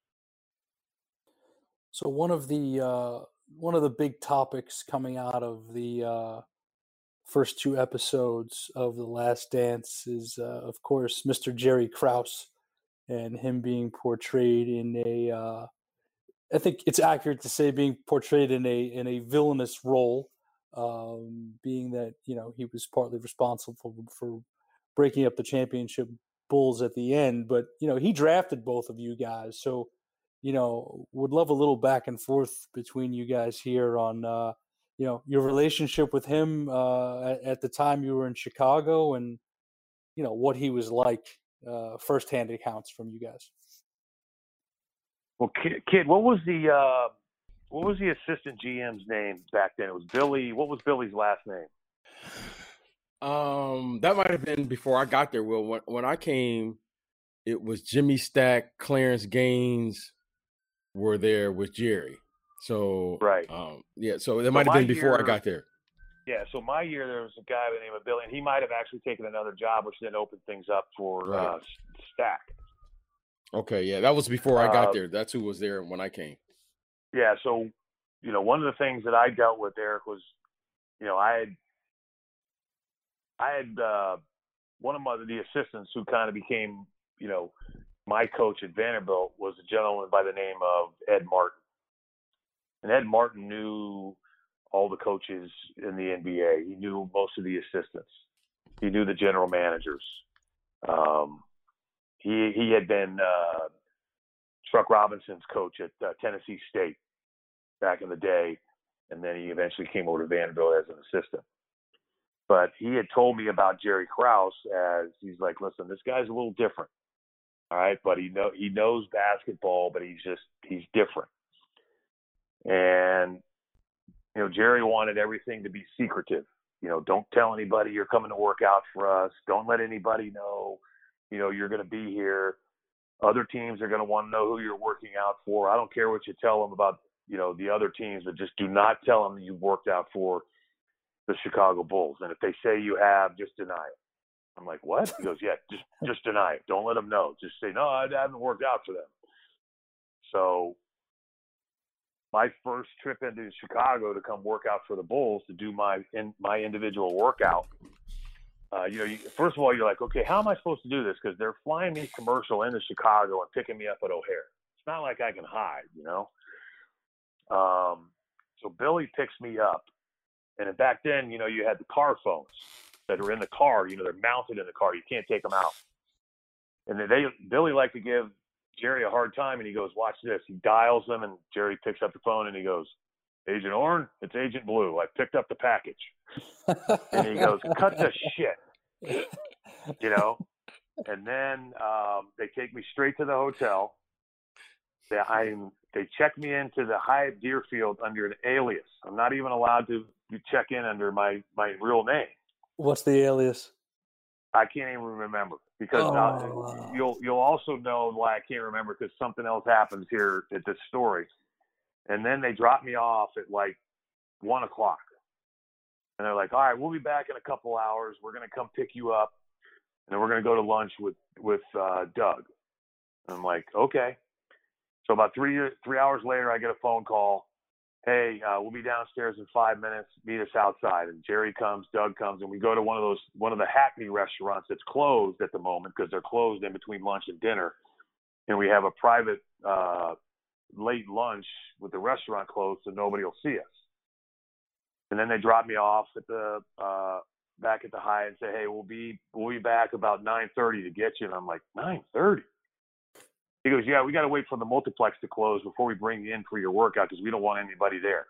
So one of the uh, one of the big topics coming out of the uh, first two episodes of The Last Dance is, uh, of course, Mister Jerry Krause and him being portrayed in a, uh, I think it's accurate to say being portrayed in a in a villainous role, um, being that, you know, he was partly responsible for, for breaking up the championship Bulls at the end. But, you know, he drafted both of you guys. So, you know, would love a little back and forth between you guys here on, uh, you know, your relationship with him uh, at, at the time you were in Chicago and, you know, what he was like. Uh, firsthand accounts from you guys. Well, kid, kid what was the uh, what was the assistant G M's name back then? It was Billy. What was Billy's last name? Um, that might have been before I got there. Well, when when I came, it was Jimmy Stack, Clarence Gaines were there with Jerry. So right, um, yeah. So it so might have been before year, I got there. Yeah. So my year, there was a guy by the name of Billy, and he might have actually taken another job, which then opened things up for right. uh, Stack. Okay, yeah, that was before I got uh, there. That's who was there when I came. Yeah. So, you know, one of the things that I dealt with, Eric, was, you know, I had, I had uh, one of my, the assistants who kind of became, you know, my coach at Vanderbilt was a gentleman by the name of Ed Martin. And Ed Martin knew all the coaches in the N B A. He knew most of the assistants. He knew the general managers. Um, he he had been uh, Truck Robinson's coach at uh, Tennessee State back in the day, and then he eventually came over to Vanderbilt as an assistant. But he had told me about Jerry Krause as he's like, listen, this guy's a little different. All right, but he know he knows basketball, but he's just he's different. And you know, Jerry wanted everything to be secretive. You know, don't tell anybody you're coming to work out for us. Don't let anybody know, you know, you're going to be here. Other teams are going to want to know who you're working out for. I don't care what you tell them about, you know, the other teams, but just do not tell them that you've worked out for the Chicago Bulls. And if they say you have, just deny it. I'm like, what? He goes, yeah, just just deny it. Don't let them know. Just say, no, I haven't worked out for them. So my first trip into Chicago to come work out for the Bulls to do my in, my individual workout, uh, you know, you, first of all, you're like, okay, how am I supposed to do this? Because they're flying me commercial into Chicago and picking me up at O'Hare. It's not like I can hide, you know. Um, so Billy picks me up, and back then, you know, you had the car phones that are in the car. You know, they're mounted in the car. You can't take them out. And they Billy liked to give Jerry a hard time, and he goes, watch this. He dials them, and Jerry picks up the phone, and he goes, Agent Oren, it's Agent Blue. I picked up the package. And he goes, cut the shit, you know. And then um, they take me straight to the hotel. They, I'm, they check me into the Hyatt Deerfield under an alias. I'm not even allowed to check in under my, my real name. What's the alias? I can't even remember because oh. uh, you'll you'll also know why I can't remember because something else happens here at this story. And then they drop me off at like one o'clock, and they're like, "All right, we'll be back in a couple hours. We're gonna come pick you up, and then we're gonna go to lunch with with uh, Doug." And I'm like, "Okay." So about three three hours later, I get a phone call. Hey, uh, we'll be downstairs in five minutes. Meet us outside. And Jerry comes, Doug comes, and we go to one of those one of the Hackney restaurants that's closed at the moment because they're closed in between lunch and dinner. And we have a private uh, late lunch with the restaurant closed, so nobody will see us. And then they drop me off at the uh, back at the Hyatt and say, "Hey, we'll be we'll be back about nine thirty to get you." And I'm like, nine thirty? He goes, yeah, we got to wait for the multiplex to close before we bring you in for your workout because we don't want anybody there.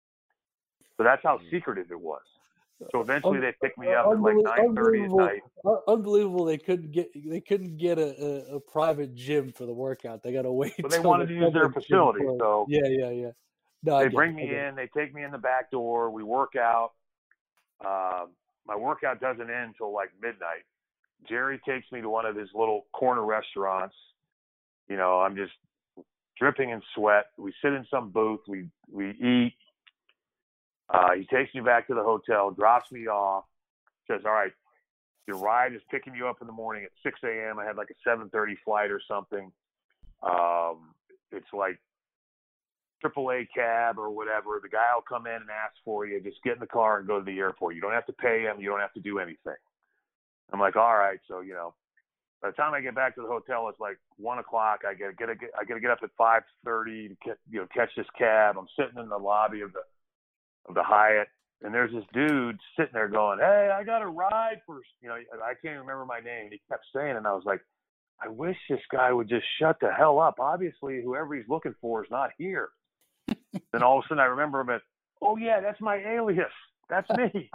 So that's how secretive it was. So eventually Un- they picked me up at like nine thirty at night. Unbelievable! They couldn't get they couldn't get a, a, a private gym for the workout. They got to wait. But they wanted to use their facility, so yeah, yeah, yeah. No, they bring me in. They take me in the back door. We work out. Uh, my workout doesn't end until like midnight. Jerry takes me to one of his little corner restaurants. You know, I'm just dripping in sweat. We sit in some booth. We we eat. Uh, he takes me back to the hotel, drops me off, says, all right, your ride is picking you up in the morning at six a.m. I had like a seven thirty flight or something. Um, it's like triple A cab or whatever. The guy will come in and ask for you. Just get in the car and go to the airport. You don't have to pay him. You don't have to do anything. I'm like, all right. So, you know, by the time I get back to the hotel, it's like one o'clock. I gotta get, I gotta get up at five thirty to get, you know, catch this cab. I'm sitting in the lobby of the of the Hyatt, and there's this dude sitting there going, "Hey, I got a ride for," you know, I can't remember my name. He kept saying, and I was like, I wish this guy would just shut the hell up. Obviously, whoever he's looking for is not here. Then all of a sudden, I remember him at, "Oh yeah, that's my alias. That's me."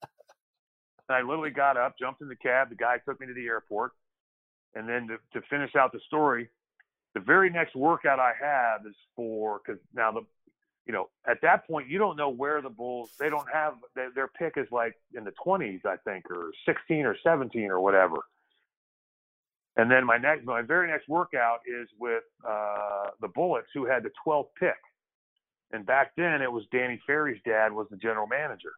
And I literally got up, jumped in the cab. The guy took me to the airport. And then to, to finish out the story, the very next workout I have is for, because now the, you know, at that point, you don't know where the Bulls, they don't have, they, their pick is like in the twenties, I think, or sixteen or seventeen or whatever. And then my next, my very next workout is with uh, the Bullets, who had the twelfth pick. And back then it was Danny Ferry's dad was the general manager.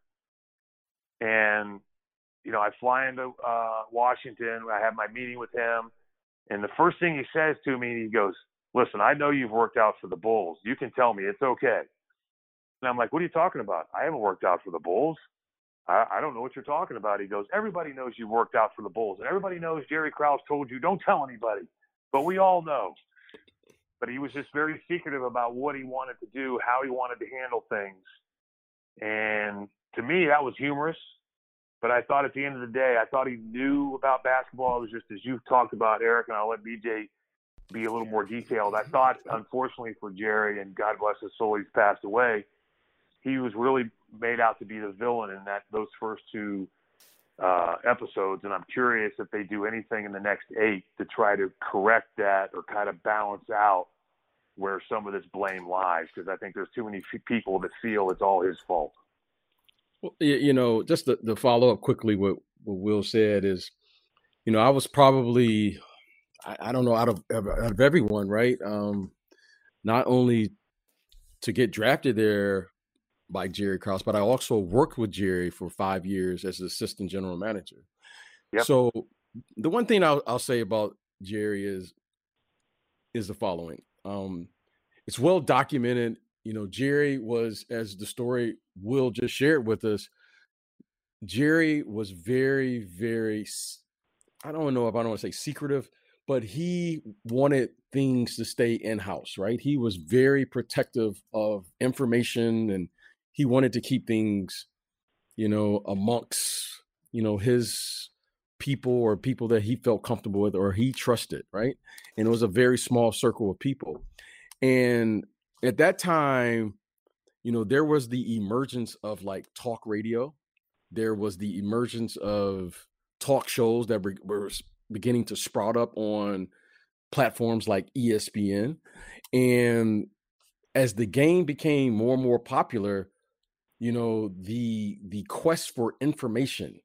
And you know, I fly into uh, Washington. I have my meeting with him. And the first thing he says to me, he goes, "Listen, I know you've worked out for the Bulls. You can tell me. It's okay." And I'm like, "What are you talking about? I haven't worked out for the Bulls. I, I don't know what you're talking about." He goes, "Everybody knows you've worked out for the Bulls. And everybody knows Jerry Krause told you, don't tell anybody. But we all know." But he was just very secretive about what he wanted to do, how he wanted to handle things. And to me, that was humorous. But I thought at the end of the day, I thought he knew about basketball. It was just as you've talked about, Eric, and I'll let B J be a little more detailed. I thought, unfortunately for Jerry, and God bless his soul, he's passed away, he was really made out to be the villain in that those first two uh, episodes. And I'm curious if they do anything in the next eight to try to correct that or kind of balance out where some of this blame lies, because I think there's too many f- people that feel it's all his fault. Well, you know, just to, to follow up quickly what, what Will said is, you know, I was probably, I, I don't know, out of out of everyone, right? Um, not only to get drafted there, by Jerry Krause, but I also worked with Jerry for five years as assistant general manager. Yep. So the one thing I'll, I'll say about Jerry is, is the following. Um, it's well documented. You know, Jerry was, as the story Will just shared with us, Jerry was very, very, I don't know if I don't want to say secretive, but he wanted things to stay in-house, right? He was very protective of information, and he wanted to keep things, you know, amongst, you know, his people or people that he felt comfortable with or he trusted, right? And it was a very small circle of people. And at that time, you know, there was the emergence of like talk radio. There was the emergence of talk shows that were, were beginning to sprout up on platforms like E S P N. And as the game became more and more popular, you know, the the quest for information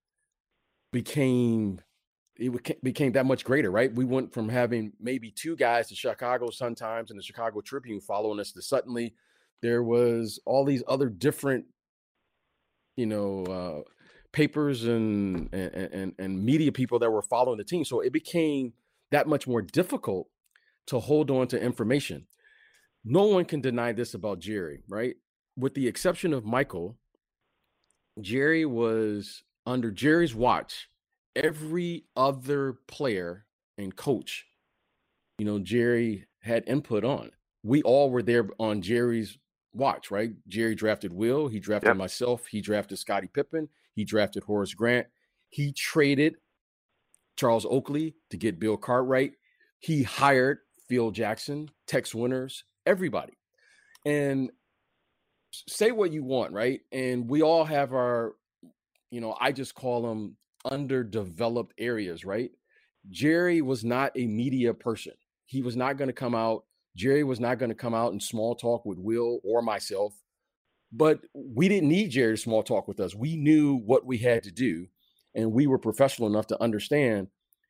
became it became that much greater, right? We went from having maybe two guys, the Chicago Sun-Times and the Chicago Tribune, following us, to suddenly there was all these other different, you know, uh, papers and, and and and media people that were following the team. So it became that much more difficult to hold on to information. No one can deny this about Jerry, right? With the exception of Michael, Jerry was, under Jerry's watch, every other player and coach, you know, Jerry had input on. We all were there on Jerry's watch, right? Jerry drafted Will. He drafted yep. myself. He drafted Scottie Pippen. He drafted Horace Grant. He traded Charles Oakley to get Bill Cartwright. He hired Phil Jackson, Tex Winters, everybody. And say what you want, right? And we all have our, you know, I just call them underdeveloped areas, right? Jerry was not a media person. He was not going to come out. Jerry was not going to come out and small talk with Will or myself. But we didn't need Jerry to small talk with us. We knew what we had to do, and we were professional enough to understand.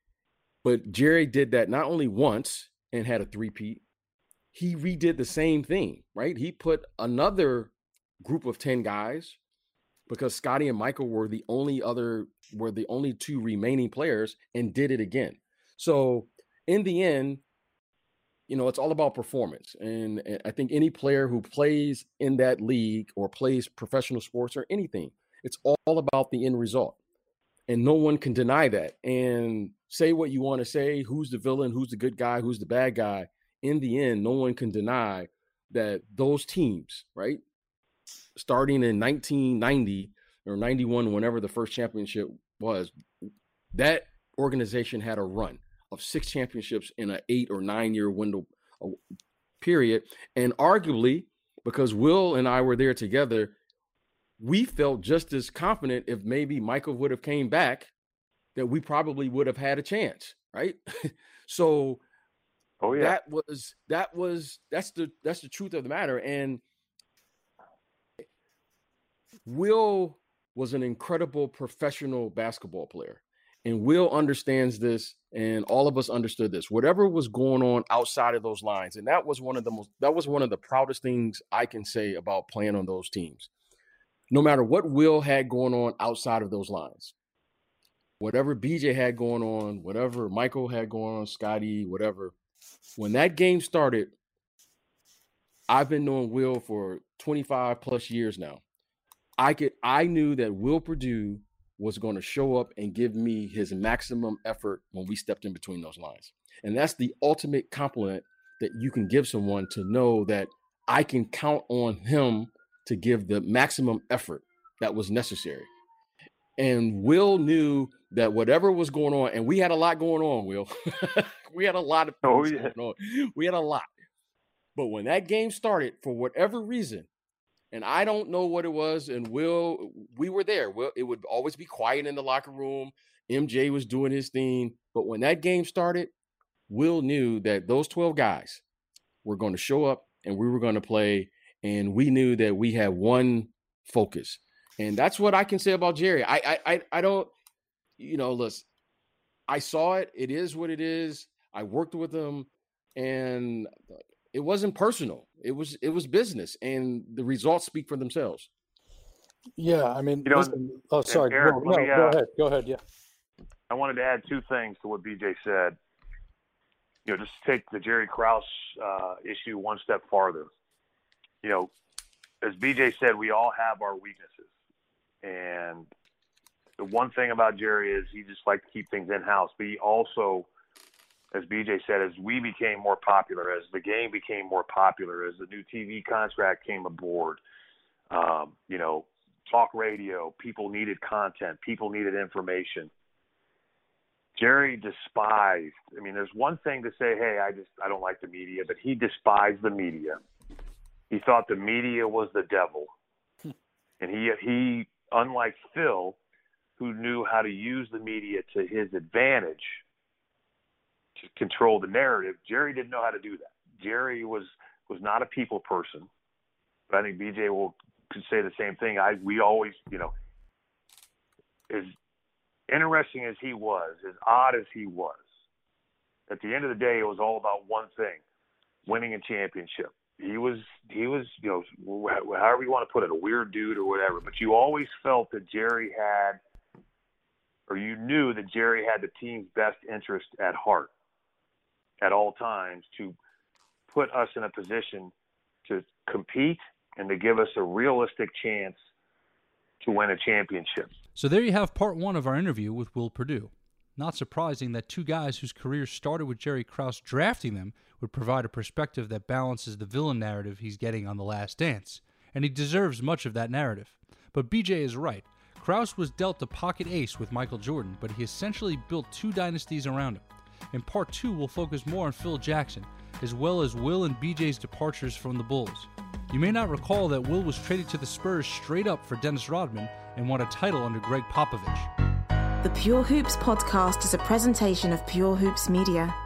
But Jerry did that not only once and had a three-peat, he redid the same thing, right? He put another group of ten guys, because Scottie and Michael were the only other, were the only two remaining players, and did it again. So in the end, you know, it's all about performance. And, and I think any player who plays in that league or plays professional sports or anything, it's all about the end result. And no one can deny that. And say what you want to say, who's the villain, who's the good guy, who's the bad guy. In the end, no one can deny that those teams, right, starting in nineteen ninety or ninety-one, whenever the first championship was, that organization had a run of six championships in an eight or nine year window period. And arguably, because Will and I were there together, we felt just as confident if maybe Michael would have came back, that we probably would have had a chance, right? So oh yeah, that was, that was, that's the, that's the truth of the matter. And Will was an incredible professional basketball player. And Will understands this, and all of us understood this. Whatever was going on outside of those lines, and that was one of the most, that was one of the proudest things I can say about playing on those teams. No matter what Will had going on outside of those lines, whatever B J had going on, whatever Michael had going on, Scottie, whatever, when that game started, I've been knowing Will for twenty-five plus years now. I could, I knew that Will Perdue was going to show up and give me his maximum effort when we stepped in between those lines. And that's the ultimate compliment that you can give someone, to know that I can count on him to give the maximum effort that was necessary. And Will knew that whatever was going on, and we had a lot going on, Will. We had a lot of things oh, yeah. going on. We had a lot. But when that game started, for whatever reason, and I don't know what it was, and Will, we were there. Will, it would always be quiet in the locker room. M J was doing his thing. But when that game started, Will knew that those twelve guys were going to show up and we were going to play. And we knew that we had one focus. And that's what I can say about Jerry. I, I, I don't, you know, listen, I saw it. It is what it is. I worked with him, and it wasn't personal. It was, it was business, and the results speak for themselves. Yeah, I mean, You know, listen, oh, sorry. Eric, no, let no, me, go uh, ahead. Go ahead. Yeah. I wanted to add two things to what B J said. You know, just take the Jerry Krause uh, issue one step farther. You know, as B J said, we all have our weaknesses. And the one thing about Jerry is he just liked to keep things in-house. But he also, as B J said, as we became more popular, as the game became more popular, as the new T V contract came aboard, um, you know, talk radio, people needed content, people needed information. Jerry despised, I mean, there's one thing to say, hey, I just, I don't like the media, but he despised the media. He thought the media was the devil. And he, he, unlike Phil, who knew how to use the media to his advantage to control the narrative, Jerry didn't know how to do that. Jerry was, was not a people person. But I think B J will could say the same thing. I, we always, you know, as interesting as he was, as odd as he was, at the end of the day, it was all about one thing: winning a championship. He was, he was, you know, however you want to put it, a weird dude or whatever. But you always felt that Jerry had, or you knew that Jerry had the team's best interest at heart at all times to put us in a position to compete and to give us a realistic chance to win a championship. So there you have part one of our interview with Will Perdue. Not surprising that two guys whose careers started with Jerry Krause drafting them would provide a perspective that balances the villain narrative he's getting on The Last Dance, and he deserves much of that narrative. But B J is right. Krause was dealt a pocket ace with Michael Jordan, but he essentially built two dynasties around him. In part two, we'll focus more on Phil Jackson, as well as Will and B J's departures from the Bulls. You may not recall that Will was traded to the Spurs straight up for Dennis Rodman and won a title under Greg Popovich. The Pure Hoops podcast is a presentation of Pure Hoops Media.